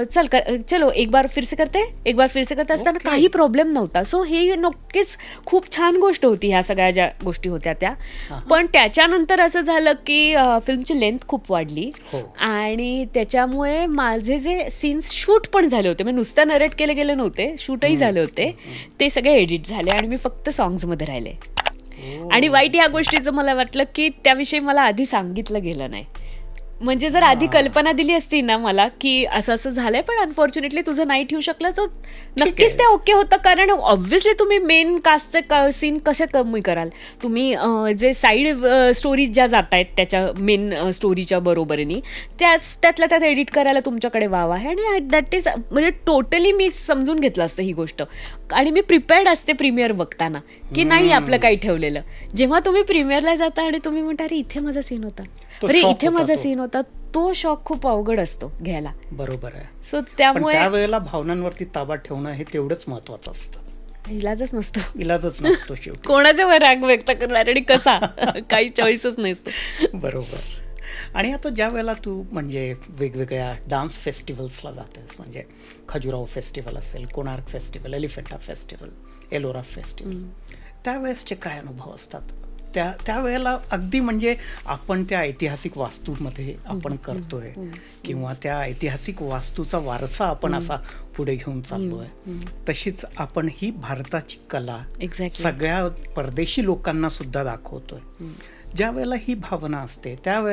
चलो एक बार फिरसे करते असताना काही प्रॉब्लेम नव्हता. सो हे नक्कीच खूप छान गोष्ट होती, ह्या सगळ्या ज्या गोष्टी होत्या त्या. पण त्याच्यानंतर असं झालं की फिल्मची लेंथ खूप वाढली आणि त्याच्यामुळे माझे जे सीन्स शूट पण झाले होते, म्हणजे नुसतं नरेट केले गेले नव्हते, शूटही झाले होते, ते सगळे एडिट झाले आणि मी फक्त सॉंग्समध्ये राहिले. आणि वाईट ह्या गोष्टीचं मला वाटलं की त्याविषयी मला आधी सांगितलं गेलं नाही. म्हणजे जर आधी कल्पना दिली असती ना मला की असं असं झालंय पण अनफॉर्च्युनेटली तुझं नाही ठेवू शकलं, तर नक्कीच ते ओके होतं. कारण ऑब्व्हियसली तुम्ही मेन कास्टचे सीन कसे कमी कराल, तुम्ही जे साईड स्टोरीज ज्या जात आहेत त्याच्या मेन स्टोरीच्या बरोबरीने त्यातल्या त्यात एडिट करायला तुमच्याकडे वाव आहे. आणि दॅट इज म्हणजे टोटली मी समजून घेतलं असतं ही गोष्ट. आणि मी प्रिपेअर्ड असते प्रीमियर बघताना की नाही आपलं काही ठेवलेलं. जेव्हा तुम्ही प्रीमियरला जाता आणि तुम्ही म्हणता अरे इथे माझा सीन होता, अरे इथे माझा सीन होता, तो शॉक खूप अवघड असतो घ्यायला. बरोबर आहे. सो त्यामुळे त्यावेळेला भावनांवरती ताबा ठेवणं हे तेवढंच महत्वाचं असतं. इलाजच नसतो शेवटी. कोणाच्या राग व्यक्त करणार आणि कसा, काही चॉईसच नसतो. बरोबर. आणि आता ज्या वेळेला तू म्हणजे वेगवेगळ्या डान्स फेस्टिवल्सला जातेस, म्हणजे खजुराहो फेस्टिवल असेल, Konark festival, Elephanta festival, Ellora festival, त्यावेळेसचे काय अनुभव असतात? त्यावेळेला अगदी म्हणजे आपण त्या ऐतिहासिक वास्तूमध्ये आपण करतोय किंवा त्या ऐतिहासिक वास्तूचा वारसा आपण असा पुढे घेऊन चाललोय, तशीच आपण ही भारताची कला सगळ्या परदेशी लोकांना सुद्धा दाखवतोय. ज्या वेळेला ही भावना असते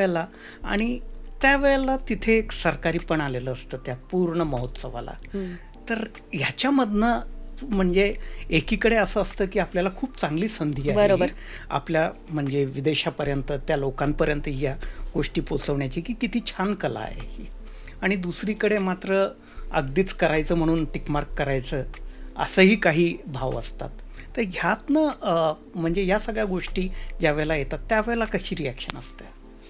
त्यावेळेला तिथे एक सरकारी पण आलेलं असतं त्या पूर्ण महोत्सवाला. तर ह्याच्यामधनं म्हणजे एकीकडे असं असतं की आपल्याला खूप चांगली संधी आहे आपल्या म्हणजे विदेशापर्यंत त्या लोकांपर्यंत या गोष्टी पोचवण्याची की किती छान कला आहे ही, आणि दुसरीकडे मात्र अगदीच करायचं म्हणून टिकमार्क करायचं असंही काही भाव असतात. तर ह्यातनं म्हणजे या सगळ्या गोष्टी ज्या वेळेला येतात त्यावेळेला कशी रिॲक्शन असते?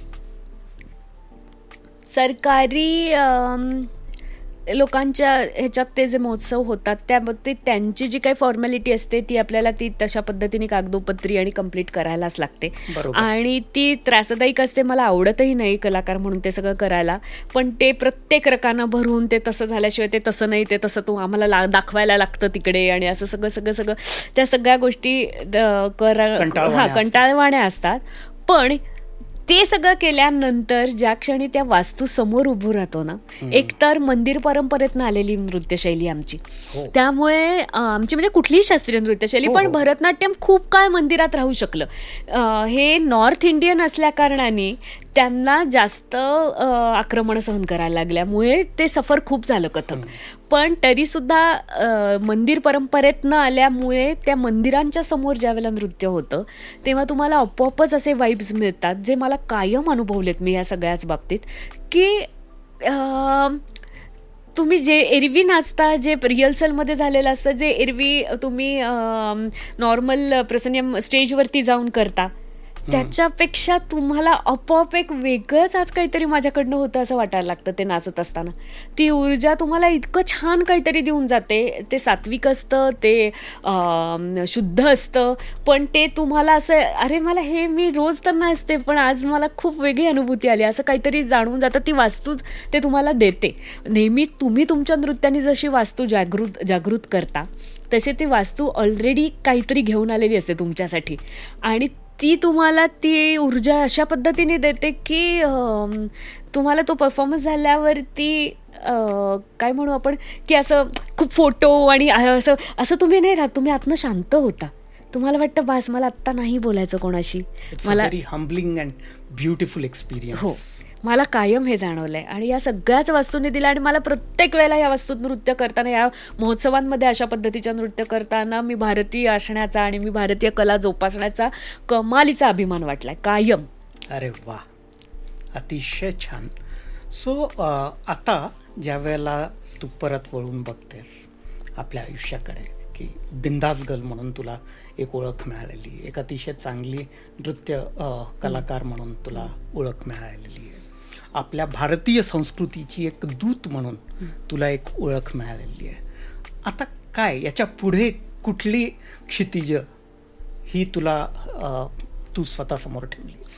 सरकारी लोकांच्या ह्याच्यात ते जे महोत्सव होतात त्यामध्ये त्यांची जी काही फॉर्मॅलिटी असते ती आपल्याला ती तशा पद्धतीने कागदोपत्री आणि कम्प्लीट करायलाच लागते. आणि ती त्रासदायक असते. मला आवडतही नाही कलाकार म्हणून ते सगळं करायला, पण ते प्रत्येक रकाना भरून ते तसं झाल्याशिवाय ते तसं नाही, ते तसं तू आम्हाला दाखवायला लागतं तिकडे, आणि असं सगळं त्या सगळ्या गोष्टी कंटाळवाण्या असतात. पण ते सगळं केल्यानंतर ज्या क्षणी त्या वास्तू समोर उभं राहतो ना, एकतर मंदिर परंपरेतनं आलेली नृत्यशैली आमची, त्यामुळे आमची म्हणजे कुठलीही शास्त्रीय नृत्यशैली, पण भरतनाट्यम खूप काळ मंदिरात राहू शकलं. हे नॉर्थ इंडियन असल्या कारणाने त्यांना जास्त आक्रमण सहन करायला लागल्यामुळे ते सफर खूप झालं कथक. पण तरीसुद्धा मंदिर परंपरेतनं आल्यामुळे त्या मंदिरांच्या समोर ज्या वेळेला नृत्य होतं तेव्हा तुम्हाला आपोआपच असे वाईब्स मिळतात जे मला कायम अनुभवलेत मी या सगळ्याच बाबतीत, की तुम्ही जे एरवी नाचता, जे रिहर्सलमध्ये झालेलं असतं, जे एरवी तुम्ही नॉर्मल प्रसन्न स्टेजवरती जाऊन करता, त्याच्यापेक्षा तुम्हाला आपोआप एक वेगळंच आज काहीतरी माझ्याकडनं होतं असं वाटायला लागतं. ते नाचत असताना ती ऊर्जा तुम्हाला इतकं छान काहीतरी देऊन जाते. ते सात्विक असतं, ते शुद्ध असतं, पण ते तुम्हाला असं अरे मला हे मी रोज तर नसते पण आज मला खूप वेगळी अनुभूती आली असं काहीतरी जाणवून जातं. ती वास्तू ते तुम्हाला देते. नेहमी तुम्ही तुमच्या नृत्याने जशी वास्तू जागृत करता तसे ती वास्तू ऑलरेडी काहीतरी घेऊन आलेली असते तुमच्यासाठी, आणि ती तुम्हाला ती ऊर्जा अशा पद्धतीने देते की तुम्हाला तो परफॉर्मन्स झाल्यावरती काय म्हणू आपण की असं खूप फोटो आणि असं तुम्ही नाही राहत. तुम्ही आतनं शांत होता. तुम्हाला वाटतं बास मला आत्ता नाही बोलायचं कोणाशी. मला हम्बलिंग अँड ब्युटिफुल एक्सपिरियन्स. हो, मला कायम हे जाणवलंय आणि या सगळ्याच वस्तूंनी दिल्या. आणि मला प्रत्येक वेळेला या वस्तूत नृत्य करताना, या महोत्सवांमध्ये अशा पद्धतीच्या नृत्य करताना मी भारतीय असण्याचा आणि मी भारतीय कला जोपासण्याचा कमालीचा अभिमान वाटलाय कायम. अरे वा, अतिशय छान. सो आता ज्या वेळेला तू परत वळून बघतेस आपल्या आयुष्याकडे की बिंदास गर्ल म्हणून तुला एक ओळख मिळालेली, एक अतिशय चांगली नृत्य कलाकार म्हणून तुला ओळख मिळालेली आहे, आपल्या भारतीय संस्कृतीची एक दूत म्हणून तुला एक ओळख मिळालेली आहे. आता काय याच्या पुढे कुठली क्षितिज ही तुला तू स्वतःसमोर ठेवलीस?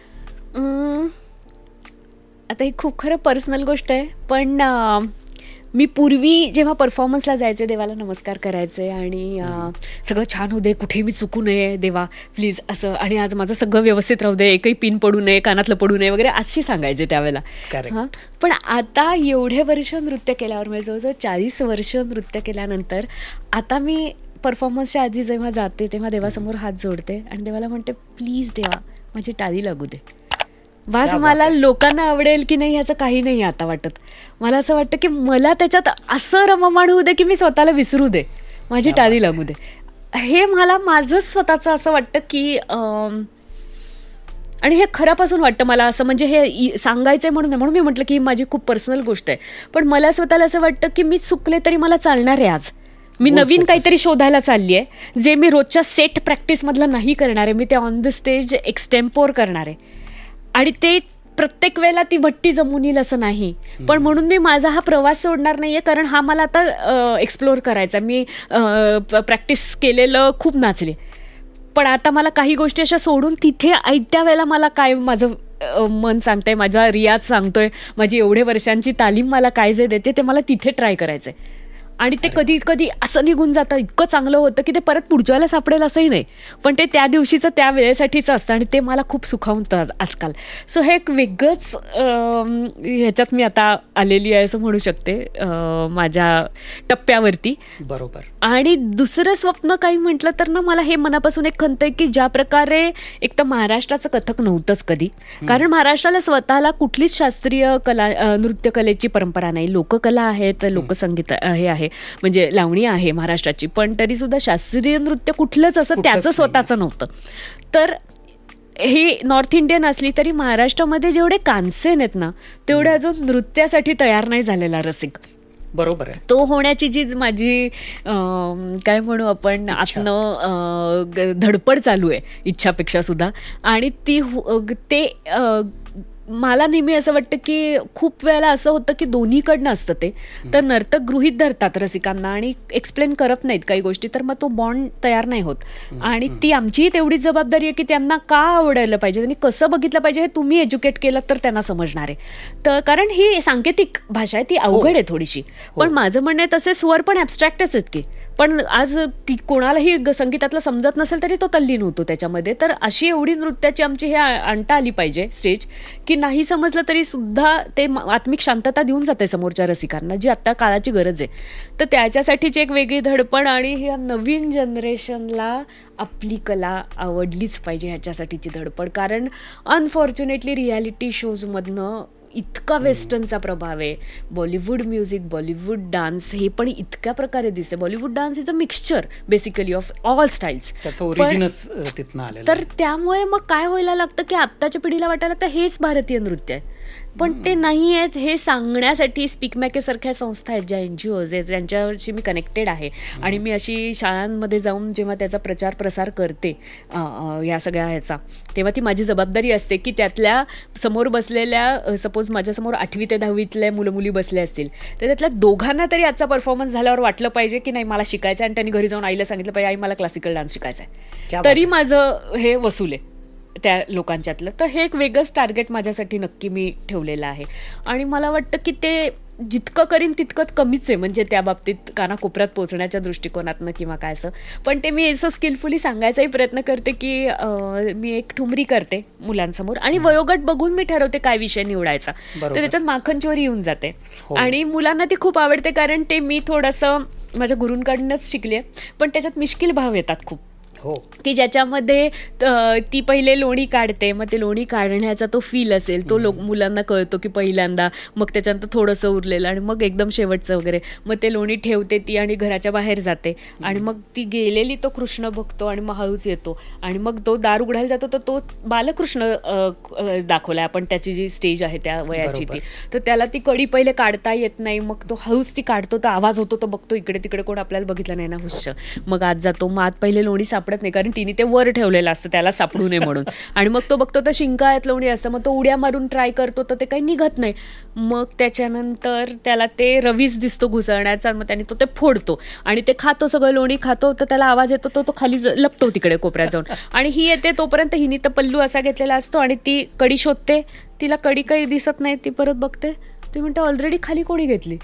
आता ही खूप खरं पर्सनल गोष्ट आहे, पण मी पूर्वी जेव्हा परफॉर्मन्सला जायचे, देवाला नमस्कार करायचे आणि सगळं छान होऊ दे, कुठे मी चुकू नये देवा प्लीज असं, आणि आज माझं सगळं व्यवस्थित राहू दे, एकही पिन पडू नये, कानातलं पडू नये वगैरे अशी सांगायचे त्यावेळेला. हां, पण आता एवढे वर्ष नृत्य केल्यावर, म्हणजे जवळजवळ 40 वर्ष नृत्य केल्यानंतर आता मी परफॉर्मन्सच्या आधी जेव्हा जाते तेव्हा देवासमोर हात जोडते आणि देवाला म्हणते, प्लीज देवा माझी टाळी लागू दे. वास मला लोकांना आवडेल की नाही ह्याचं काही नाही आता वाटत. मला असं वाटतं की मला त्याच्यात असं रममाण होऊ दे की मी स्वतःला विसरू दे, माझी टाळी लागू दे. हे मला माझं स्वतःचं असं वाटतं की, आणि हे खऱ्यापासून वाटतं मला असं, म्हणजे हे सांगायचंय म्हणून मी म्हटलं की ही माझी खूप पर्सनल गोष्ट आहे, पण मला स्वतःला असं वाटतं की मी चुकले तरी मला चालणार आहे. आज मी नवीन काहीतरी शोधायला चालली आहे, जे मी रोजच्या सेट प्रॅक्टिसमधलं नाही करणार आहे, मी ते ऑन द स्टेज एक्सटेम्पोर करणार आहे. आणि ते प्रत्येक वेळेला ती भट्टी जमून येईल असं नाही, पण म्हणून मी माझा हा प्रवास सोडणार नाहीये, कारण हा मला आता एक्सप्लोअर करायचा. मी प्रॅक्टिस केलेलं खूप नाचले, पण आता मला काही गोष्टी अशा सोडून तिथे ऐत्या वेळेला मला काय माझं मन सांगतंय, माझा रियाज सांगतोय, माझी एवढे वर्षांची तालीम मला काय जे देते ते मला तिथे ट्राय करायचंय. आणि ते कधी कधी असं निघून जातं, इतकं चांगलं होतं की ते परत पुढच्या वेळेला सापडेल असंही नाही, पण ते त्या दिवशीचं त्या वेळेसाठीचं असतं आणि ते मला खूप सुखावतं आजकाल. सो हे एक वेगळंच ह्याच्यात मी आता आलेली आहे असं म्हणू शकते माझ्या टप्प्यावरती. बरोबर. आणि दुसरं स्वप्न काही म्हटलं तर ना, मला हे मनापासून एक खंत आहे की ज्या प्रकारे एक तर महाराष्ट्राचं कथक नव्हतंच कधी, कारण महाराष्ट्राला स्वतःला कुठलीच शास्त्रीय कला नृत्यकलेची परंपरा नाही. लोककला आहेत, लोकसंगीत हे आहे, म्हणजे लावणी आहे महाराष्ट्राची, पण तरी सुद्धा शास्त्रीय नृत्य कुठलंच असं त्याचं स्वतःचं नव्हतं. तर ही नॉर्थ इंडियन असली तरी महाराष्ट्रामध्ये जेवढे कानसेन आहेत ना, तेवढे अजून नृत्यासाठी तयार नाही झालेला रसिक. बरोबर आहे. तो होण्याची जी माझी काय म्हणू आपण आतनं धडपड चालू आहे, इच्छापेक्षा सुद्धा. आणि ते मला नेहमी असं वाटतं की खूप वेळेला असं होतं की दोन्हीकडनं असतं ते, तर नर्तक गृहीत धरतात रसिकांना आणि एक्सप्लेन करत नाहीत काही गोष्टी, तर मग तो बॉन्ड तयार नाही होत. आणि ती आमचीही तेवढीच जबाबदारी आहे की त्यांना का आवडायला पाहिजे, त्यांनी कसं बघितलं पाहिजे हे तुम्ही एज्युकेट केलं तर त्यांना समजणार आहे. तर कारण ही सांकेतिक भाषा आहे, ती अवघड आहे थोडीशी, पण माझं म्हणणं आहे तसे स्वर पण ॲबस्ट्रॅक्टच आहेत की, पण आज कोणालाही संगीतातलं समजत नसेल तरी तो तल्लीन होतो त्याच्यामध्ये. तर अशी एवढी नृत्याची आमची हे आणता आली पाहिजे स्टेज की नाही समजलं तरी सुद्धा ते आत्मिक शांतता देऊन जाते समोरच्या रसिकांना, जी आत्ता काळाची गरज आहे. तर त्याच्यासाठीची एक वेगळी धडपड आणि ह्या नवीन जनरेशनला आपली कला आवडलीच पाहिजे ह्याच्यासाठीची धडपड. कारण अनफॉर्च्युनेटली रियालिटी शोजमधनं इतका वेस्टर्नचा प्रभाव आहे. बॉलिवूड म्युझिक, बॉलिवूड डान्स हे पण इतक्या प्रकारे दिसते. Bollywood dance is a mixture basically of all styles. तर त्यामुळे मग काय व्हायला लागतं की आत्ताच्या पिढीला वाटायला लागतं हेच भारतीय नृत्य आहे, पण ते नाही आहेत. हे सांगण्यासाठी स्पीकमॅकेसारख्या संस्था आहेत, ज्या NGOs आहेत, त्यांच्याशी मी कनेक्टेड आहे. आणि मी अशी शाळांमध्ये जाऊन जेव्हा त्याचा प्रचार प्रसार करते या सगळ्या ह्याचा, तेव्हा ती माझी जबाबदारी असते की त्यातल्या समोर बसलेल्या, सपोज माझ्यासमोर 8वी ते 10वीतल्या मुलं मुली बसले असतील, तर त्यातल्या दोघांना तरी आजचा परफॉर्मन्स झाल्यावर वाटलं पाहिजे की नाही मला शिकायचं आहे, आणि त्यांनी घरी जाऊन आईला सांगितलं पाहिजे आई मला क्लासिकल डान्स शिकायचा आहे, तरी माझं हे वसूल आहे त्या लोकांच्यातलं. तर हे एक वेगळंच टार्गेट माझ्यासाठी नक्की मी ठेवलेलं आहे. आणि मला वाटतं की ते जितकं करीन तितकं कमीच आहे, म्हणजे त्या बाबतीत कानाकोपऱ्यात पोहोचण्याच्या दृष्टिकोनातनं किंवा काय असं. पण ते मी असं स्किलफुली सांगायचाही प्रयत्न करते की मी एक ठुमरी करते मुलांसमोर आणि वयोगट बघून मी ठरवते काय विषय निवडायचा, तर त्याच्यात माखनचोरी येऊन जाते. आणि मुलांना ती खूप आवडते, कारण ते मी थोडंसं माझ्या गुरूंकडूनच शिकले, पण त्याच्यात मिश्किल भाव येतात खूप. हो, की ज्याच्यामध्ये ती पहिले लोणी काढते, मग ते लोणी काढण्याचा तो फील असेल तो मुलांना कळतो की पहिल्यांदा, मग त्याच्यानंतर थोडंसं उरलेलं आणि मग एकदम शेवटचं वगैरे, मग ते लोणी ठेवते ती आणि घराच्या बाहेर जाते आणि मग ती गेलेली तो कृष्ण बघतो आणि मग हळूच येतो आणि मग तो दार उघडायला जातो तर तो बालकृष्ण दाखवलाय आपण, त्याची जी स्टेज आहे त्या वयाची ती, तर त्याला ती कडी पहिले काढता येत नाही, मग तो हळूच ती काढतो, तर आवाज होतो, तो बघतो इकडे तिकडे कोण आपल्याला बघितलं नाही ना, हुश्श, मग आत जातो, मग आत पहिले लोणी सापडत नाही कारण तिने ते वर ठेवलेलं असतं त्याला सापडू नये म्हणून, आणि मग तो बघतो तर शिंकाळ्यात लोणी असतं, मग तो उड्या मारून ट्राय करतो तर ते काही निघत नाही, मग त्याच्यानंतर त्याला ते रवीस दिसतो घुसळण्याचा, मग त्याने तो ते फोडतो आणि ते खातो, सगळं लोणी खातो, तर त्याला आवाज येतो, तो खाली लपतो तिकडे कोपऱ्यात जाऊन, आणि ही येते तोपर्यंत हिनी तर पल्लू असा घेतलेला असतो आणि ती कडी शोधते, तिला कडी काही दिसत नाही, ती परत बघते, ती म्हणते ऑलरेडी खाली कोणी घेतली,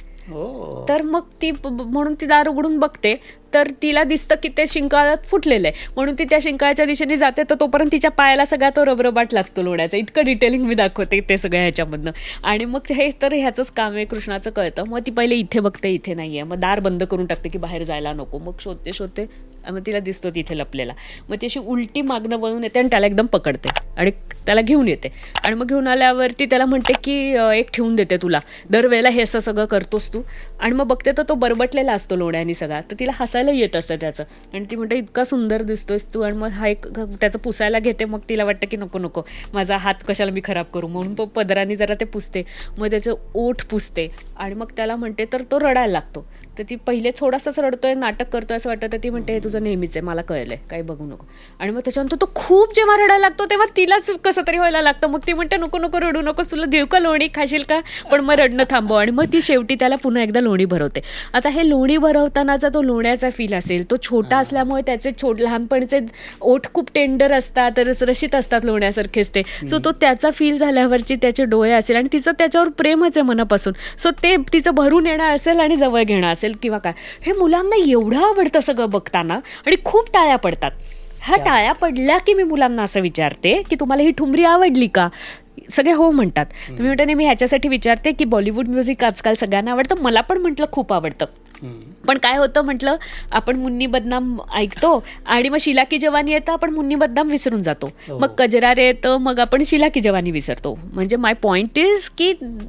तर मग ती म्हणून ती दार उघडून बघते तर तिला दिसतं की ते शिंकाळ्यात फुटलेलं आहे, म्हणून ती त्या शिंकाळ्याच्या दिशेने जाते, तर तोपर्यंत तिच्या पायाला सगळा तो रबरबाट लागतो लोण्याचा, इतकं डिटेलिंग मी दाखवते ते सगळ्या ह्याच्यामधनं, आणि मग हे तर ह्याचंच काम आहे, कृष्णाचं कळतं, मग ती पहिले इथे बघते, इथे नाही आहे, मग दार बंद करून टाकते की बाहेर जायला नको, मग शोधते मग तिला दिसतो तिथे लपलेला, मग ती अशी उलटी मागणं वळून येते आणि त्याला एकदम पकडते आणि त्याला घेऊन येते, आणि मग घेऊन आल्यावरती त्याला म्हणते की एक ठेवून देते तुला, दरवेळेला हे असं सगळं करतोस तू, आणि मग बघते तर तो बरबटलेला असतो लोण्यानी सगळा, तर तिला हसायला येत असतं त्याचं, आणि ती म्हणते इतका सुंदर दिसतोस तू, आणि मग हा एक त्याचं पुसायला घेते, मग तिला वाटतं की नको माझा हात कशाला मी खराब करू, म्हणून पदराने जरा ते पुसते, मग त्याचं ओठ पुसते, आणि मग त्याला म्हणते तर तो रडायला लागतो, तर ती पहिले थोडासाच रडतोय, नाटक करतोय असं वाटतं, तर ती म्हणते हे तुझं नेहमीच आहे, मला कळलंय, काही बघू नको, आणि मग त्याच्यानंतर तो खूप जेव्हा रडायला लागतो तेव्हा तिलाच कसं तरी व्हायला लागतं, मग ती म्हणते नको रडू नकोस, तुला देऊ का लोणी, खाशील का, पण मग रडणं थांबव, आणि मग ती शेवटी त्याला पुन्हा एकदा लोणी भरवते. आता हे लोणी भरवतानाचा तो लोण्याचा फील असेल, तो छोटा असल्यामुळे त्याचे लहानपणीचे ओठ खूप टेंडर असतात, रसरशीत असतात लोण्यासारखेच ते, सो तो त्याचा फील झाल्यावरची त्याचे डोळे असेल आणि तिचं त्याच्यावर प्रेमच आहे मनापासून, सो ते तिचं भरून येणं असेल आणि जवळ घेणं असेल किंवा काय, हे मुलांना एवढं आवडतं सगळं बघताना, आणि खूप टाळ्या पडतात. ह्या टाळ्या पडल्या की मी मुलांना असं विचारते की तुम्हाला ही ठुमरी आवडली का, सगळे हो म्हणतात, तुम्ही म्हणते मी ह्याच्यासाठी विचारते की बॉलिवूड म्युझिक आजकाल सगळ्यांना आवडतं, मला पण म्हटलं खूप आवडतं, पण काय होतं म्हटलं, आपण मुन्नी बदनाम ऐकतो आणि मग शीला की जवानी येतं, आपण मुन्नी बदनाम विसरून जातो, मग कजरारे येतं, मग आपण शीला की जवानी विसरतो, म्हणजे माय पॉइंट इज की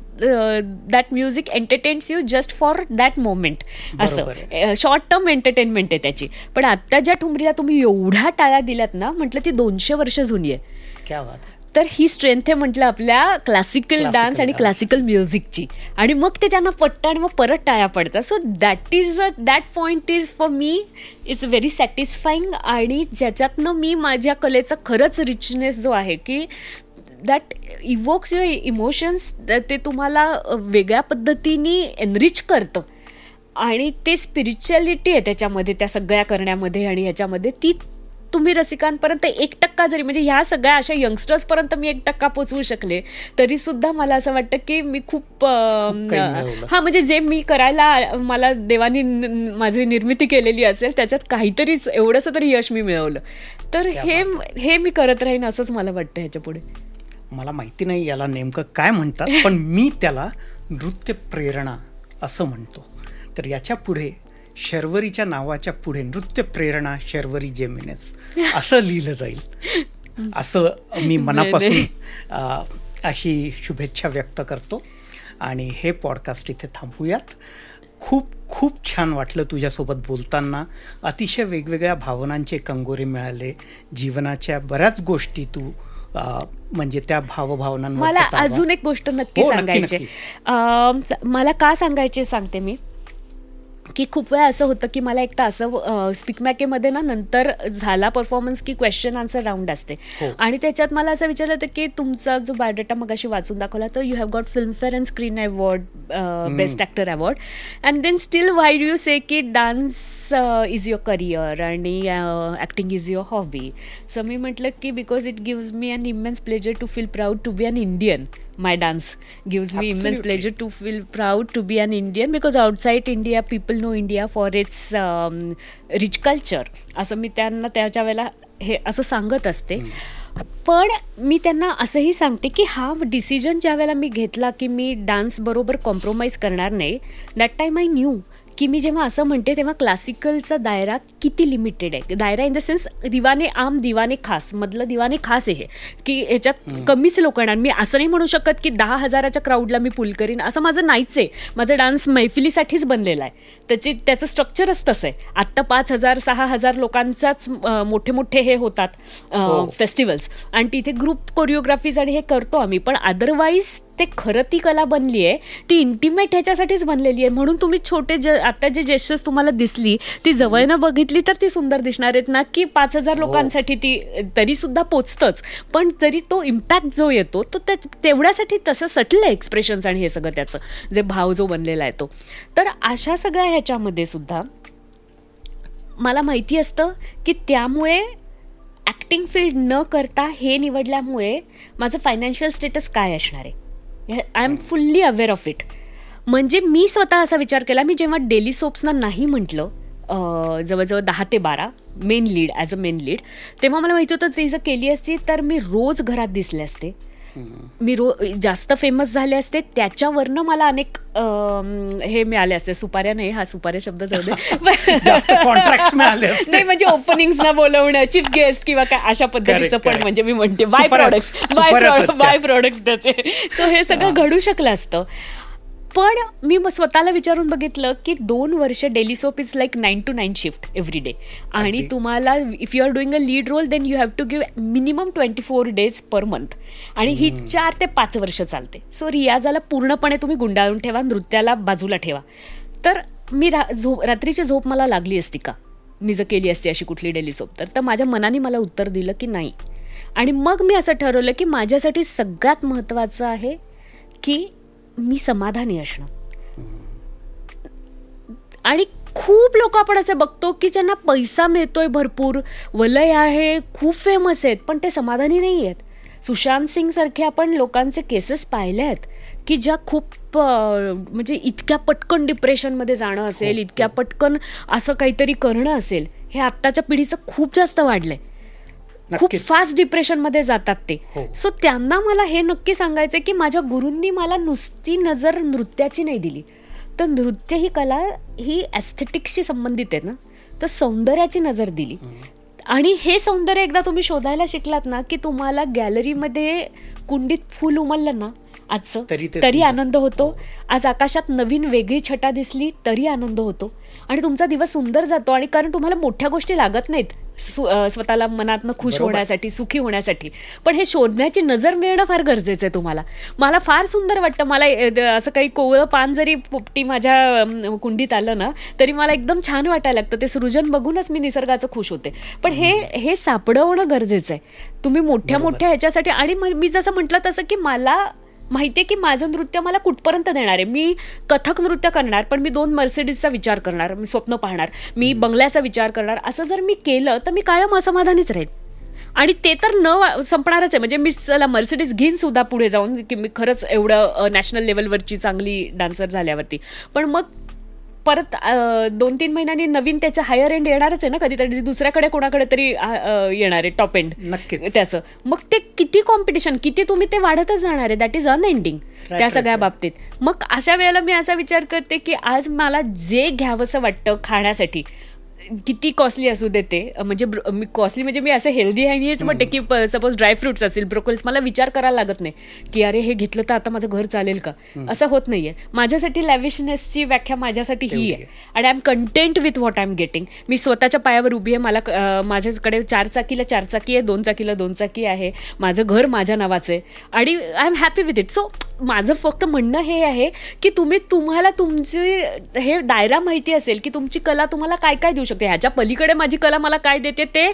that music entertains you just for that moment, असं शॉर्ट टर्म एंटरटेनमेंट आहे त्याची, पण आत्ता ज्या ठुमरीला तुम्ही एवढ्या टाळ्या दिल्यात ना, म्हटलं ती 200 वर्ष जुनी आहे. क्या बात आहे. तर ही स्ट्रेंथ आहे म्हटलं आपल्या क्लासिकल डान्स आणि क्लासिकल म्युझिकची, आणि मग ते त्यांना पटतं आणि मग परत टाळ्या पडतात, so that point is for me it's very satisfying, आणि ज्याच्यातनं मी माझ्या कलेचा खरंच रिचनेस जो आहे की दॅट इव्होक्स युअर इमोशन्स, ते तुम्हाला वेगळ्या पद्धतीने एनरिच करतं, आणि ते स्पिरिच्युअलिटी आहे त्याच्यामध्ये, त्या सगळ्या करण्यामध्ये, आणि ह्याच्यामध्ये ती तुम्ही रसिकांपर्यंत 1% जरी, म्हणजे ह्या सगळ्या अशा यंगस्टर्सपर्यंत मी 1% पोचवू शकले तरी सुद्धा मला असं वाटतं की मी खूप म्हणजे जे मी करायला मला देवानी माझी निर्मिती केलेली असेल त्याच्यात काहीतरीच एवढंसं तरी यश मी मिळवलं, तर हे मी करत राहीन असंच मला वाटतं ह्याच्या पुढे. मला माहिती नाही याला नेमकं काय म्हणतात, पण मी त्याला नृत्य प्रेरणा असं म्हणतो. तर याच्या पुढे शर्वरीच्या नावाच्या पुढे नृत्य प्रेरणा शर्वरी जेमिनेस असं लिहिलं जाईल, असं मी मनापासून अशी शुभेच्छा व्यक्त करतो. आणि हे पॉडकास्ट इथे थांबूयात. खूप खूप छान वाटलं तुझ्यासोबत बोलताना, अतिशय वेगवेगळ्या भावनांचे कंगोरे मिळाले, जीवनाच्या बऱ्याच गोष्टी तू म्हणजे त्या भावभावनांवर. मला अजून एक गोष्ट नक्की सांगायची, मला का सांगायचे सांगते मी, की खूप वेळा असं होतं की मला एक तर असं स्पीकमॅकेमध्ये ना नंतर झाला परफॉर्मन्स की क्वेश्चन आन्सर राऊंड असते, आणि त्याच्यात मला असं विचारलं होतं की तुमचा जो बायोडेटा मग अशी वाचून दाखवला तर you have got Filmfare and Screen award, best actor award, and then still why do you say की डान्स इज युअर करियर आणि acting is your hobby. So मी म्हटलं की because it gives me an immense pleasure to feel proud to be an Indian. My dance gives me immense pleasure to feel proud to be an Indian, because outside India people know India for its rich culture. असं मी त्यांना त्याच्या वेळेला हे असं सांगत असते. पण मी त्यांना असंही सांगते की हा डिसिजन ज्या वेळेला मी घेतला की मी डान्स बरोबर कॉम्प्रोमाइज करणार नाही, दॅट टाईम आय न्यू की मी जेव्हा असं म्हणते तेव्हा क्लासिकलचा दायरा किती लिमिटेड आहे. दायरा इन द सेन्स दिवाने आम दिवाने खास मधलं दिवाने खास आहे की ह्याच्यात कमीच लोक येणार. मी असं नाही म्हणू शकत की 10,000च्या क्राऊडला मी पुल करीन, असं माझं नाहीच आहे. माझं डान्स मैफिलीसाठीच बनलेला आहे. त्याचं स्ट्रक्चरच तसं आहे. आत्ता 5,000 6,000 लोकांचाच मोठे मोठे हे होतात फेस्टिवल्स, आणि तिथे ग्रुप कोरिओग्राफीज आणि हे करतो आम्ही. पण अदरवाईज ते खरं ती कला बनली आहे ती इंटिमेट ह्याच्यासाठीच बनलेली आहे. म्हणून तुम्ही छोटे आता जे जेस्चर्स तुम्हाला दिसली ती जवळनं बघितली तर ती सुंदर दिसणार आहेत ना की 5,000 लोकांसाठी ती तरी सुद्धा पोचतंच. पण तरी तो इम्पॅक्ट जो येतो तो तेवढ्यासाठी तसं सटलं एक्सप्रेशन्स आणि हे सगळं त्याचं जे भाव जो बनलेला आहे तो. तर अशा सगळ्या ह्याच्यामध्ये सुद्धा मला माहिती असतं की त्यामुळे ॲक्टिंग फील्ड न करता हे निवडल्यामुळे माझं फायनान्शियल स्टेटस काय असणार आहे. I am fully aware of it. म्हणजे मी स्वतः असा विचार केला, मी जेव्हा डेली सोप्सना नाही म्हटलं जवळजवळ 10 ते 12 main lead as a main lead, तेव्हा मला माहिती होतं ती जर केली असती तर मी रोज घरात दिसले असते, मी जास्त फेमस झाले असते, त्याच्यावरनं मला अनेक हे मिळाले असते. सुपाऱ्या नाही, हा सुपाऱ्या शब्द जाऊ दे, कॉन्ट्रॅक्ट मिळाले नाही म्हणजे ओपनिंग्सना बोलवणं, चीफ गेस्ट किंवा काय अशा पद्धतीचं. पण म्हणजे मी म्हणते बाय प्रोडक्ट्स त्याचे. सो हे सगळं घडू शकलं असतं. पण मी स्वतःला विचारून बघितलं की 2 वर्ष daily soap is like 9 to 9 shift every day. आणि तुम्हाला if you are doing a lead role then you have to give minimum 24 days per month. आणि ही 4 ते 5 वर्ष चालते. सो रियाजाला पूर्णपणे तुम्ही गुंडाळून ठेवा, नृत्याला बाजूला ठेवा. तर मी रात्रीची झोप मला लागली असती का मी जर केली असती अशी कुठली डेली सोप? तर माझ्या मनाने मला उत्तर दिलं की नाही. आणि मग मी असं ठरवलं की माझ्यासाठी सगळ्यात महत्त्वाचं आहे की मी समाधानी असणं. आणि खूप लोक आपण असे बघतो की ज्यांना पैसा मिळतोय भरपूर, वलय आहे, खूप फेमस आहेत, पण ते समाधानी नाही आहेत. सुशांत सिंग सारखे आपण लोकांचे केसेस पाहिले आहेत की ज्या खूप म्हणजे इतक्या पटकन डिप्रेशनमध्ये जाणं असेल, इतक्या पटकन असं काहीतरी करणं असेल, हे आत्ताच्या पिढीचं खूप जास्त वाढलंय. खूप फास्ट डिप्रेशनमध्ये जातात ते. सो त्यांना मला हे नक्की सांगायचं की माझ्या गुरूंनी मला नुसती नजर नृत्याची नाही दिली, तर नृत्य ही कला ही ॲस्थेटिक्सशी संबंधित आहे ना, तर सौंदर्याची नजर दिली. आणि हे सौंदर्य एकदा तुम्ही शोधायला शिकलात ना की तुम्हाला गॅलरीमध्ये कुंडीत फुल उमललं ना आजचं तरी आनंद होतो. आज आकाशात नवीन वेगळी छटा दिसली तरी आनंद होतो. आणि तुमचा दिवस सुंदर जातो. आणि कारण तुम्हाला मोठ्या गोष्टी लागत नाहीत स्वतःला मनातनं खुश होण्यासाठी, सुखी होण्यासाठी, पण हे शोधण्याची नजर मिळणं फार गरजेचं आहे तुम्हाला. मला फार सुंदर वाटतं. मला असं काही कोवळं पान जरी पोपटी माझ्या कुंडीत आलं ना तरी मला एकदम छान वाटायला लागतं. ते सृजन बघूनच मी निसर्गाचं खुश होते. पण हे सापडवणं गरजेचं आहे तुम्ही मोठ्या मोठ्या ह्याच्यासाठी. आणि मी जसं म्हटलं तसं की मला माहिती आहे की माझं नृत्य मला कुठपर्यंत देणार आहे. मी कथक नृत्य करणार, पण मी 2 मर्सिडीजचा विचार करणार, मी स्वप्न पाहणार, मी बंगल्याचा विचार करणार. असं जर मी केलं तर मी कायम असमाधानीच राहील. आणि ते तर संपणारच आहे. म्हणजे मी चला मर्सिडीज घेईन सुद्धा पुढे जाऊन की मी खरंच एवढं नॅशनल लेवलवरची चांगली डान्सर झाल्यावरती. पण मग परत 2-3 महिन्यांनी नवीन त्याचं हायर एंड येणारच आहे ना, कधीतरी दुसऱ्याकडे कोणाकडे तरी येणार आहे टॉप एंड त्याचं. मग ते किती कॉम्पिटिशन, किती तुम्ही ते वाढतच जाणार आहे. दॅट इज अनएंडिंग त्या सगळ्या बाबतीत. मग अशा वेळेला मी असा विचार करते की आज मला जे घ्यावंसं वाटतं खाण्यासाठी, किती कॉस्टली असू देते, म्हणजे मी कॉस्टली म्हणजे मी असं हेल्दी आहे हेच म्हणते की सपोज ड्रायफ्रुट्स असतील, ब्रोकोलीज, मला विचार करायला लागत नाही की अरे हे घेतलं तर आता माझं घर चालेल का, असं होत नाहीये. माझ्यासाठी लॅविशनेसची व्याख्या माझ्यासाठी ही आहे. आणि I am content with what I am getting. मी स्वतःच्या पायावर उभी आहे. मला माझ्याकडे 4 चाकीला 4 चाकी आहे, 2 चाकीला 2 चाकी आहे, माझं घर माझ्या नावाचं आहे आणि I am happy with it. So माझं फक्त म्हणणं हे आहे की तुम्हाला तुमची हे दायरा माहिती असेल की तुमची कला तुम्हाला काय काय देऊ शकते. ह्याच्या पलीकडे माझी कला मला काय देते ते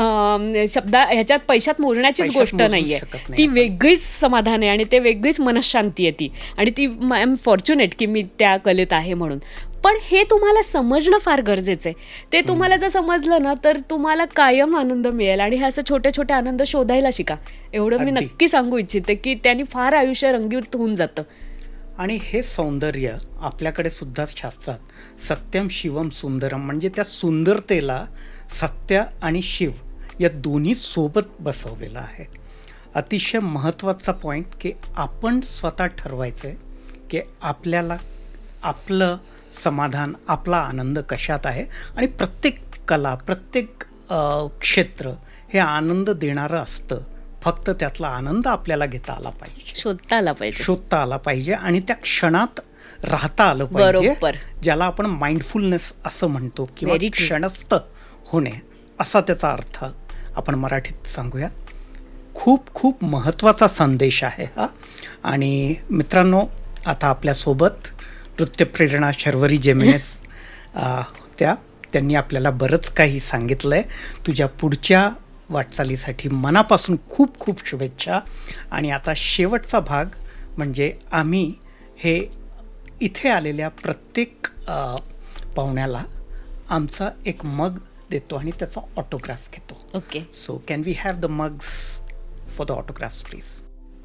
ह्याच्यात पैशात मोजण्याचीच गोष्ट नाहीये. ती वेगळीच समाधान आहे आणि ते वेगळीच मनशांती आहे ती. आणि ती आय एम फॉर्च्युनेट की मी त्या कलेत आहे म्हणून. पण हे तुम्हाला समजणं फार गरजेचं आहे. ते तुम्हाला जर समजलं ना तर तुम्हाला कायम आनंद मिळेल. आणि हे असं छोटे छोटे आनंद शोधायला शिका, एवढं मी नक्की सांगू इच्छिते की त्यांनी फार आयुष्य रंगीत होऊन जातं. आणि हे सौंदर्य आपल्याकडे सुद्धा शास्त्रात सत्यम शिवम सुंदरम, म्हणजे त्या सुंदरतेला सत्य आणि शिव या दोन्ही सोबत बसवलेलं आहे. अतिशय महत्त्वाचा पॉईंट की आपण स्वतः ठरवायचं आहे की आपल्याला आपलं समाधान, आपला आनंद कशात आहे. आणि प्रत्येक कला, प्रत्येक क्षेत्र हे आनंद देणारं असतं. फक्त त्यातला आनंद आपल्याला घेता आला पाहिजे, शोधता आला पाहिजे आणि त्या क्षणात राहता आलं पाहिजे, ज्याला आपण माइंडफुलनेस असं म्हणतो किंवा क्षणस्थ होणे असा त्याचा अर्थ आपण मराठीत सांगूयात. खूप खूप महत्त्वाचा संदेश आहे हा. आणि मित्रांनो, आता आपल्यासोबत नृत्यप्रेरणा शर्वरी जेमिनेस त्यांनी आपल्याला बरंच काही सांगितलं आहे. तुझ्या पुढच्या वाटचालीसाठी मनापासून खूप खूप शुभेच्छा. आणि आता शेवटचा भाग म्हणजे आम्ही हे इथे आलेल्या प्रत्येक पाहुण्याला आमचा एक मग देतो आणि त्याचा ऑटोग्राफ घेतो. Okay, so can we have the mugs for the autographs please.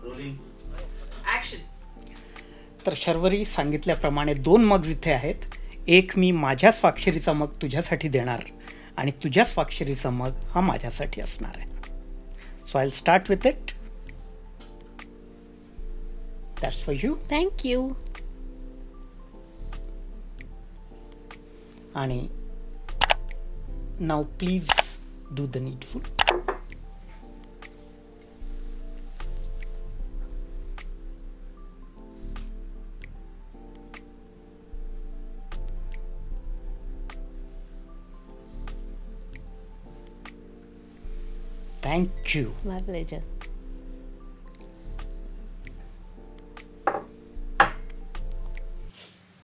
तर शर्वरी सांगितल्याप्रमाणे 2 मग्स इथे आहेत. एक मी माझ्या स्वाक्षरीचा मग तुझ्यासाठी देणार आणि तुझ्या स्वाक्षरीचा मग हा माझ्यासाठी असणार आहे. So I will start with it. That's for you. Thank you. आणि नाव please do the needful. Thank you. My pleasure.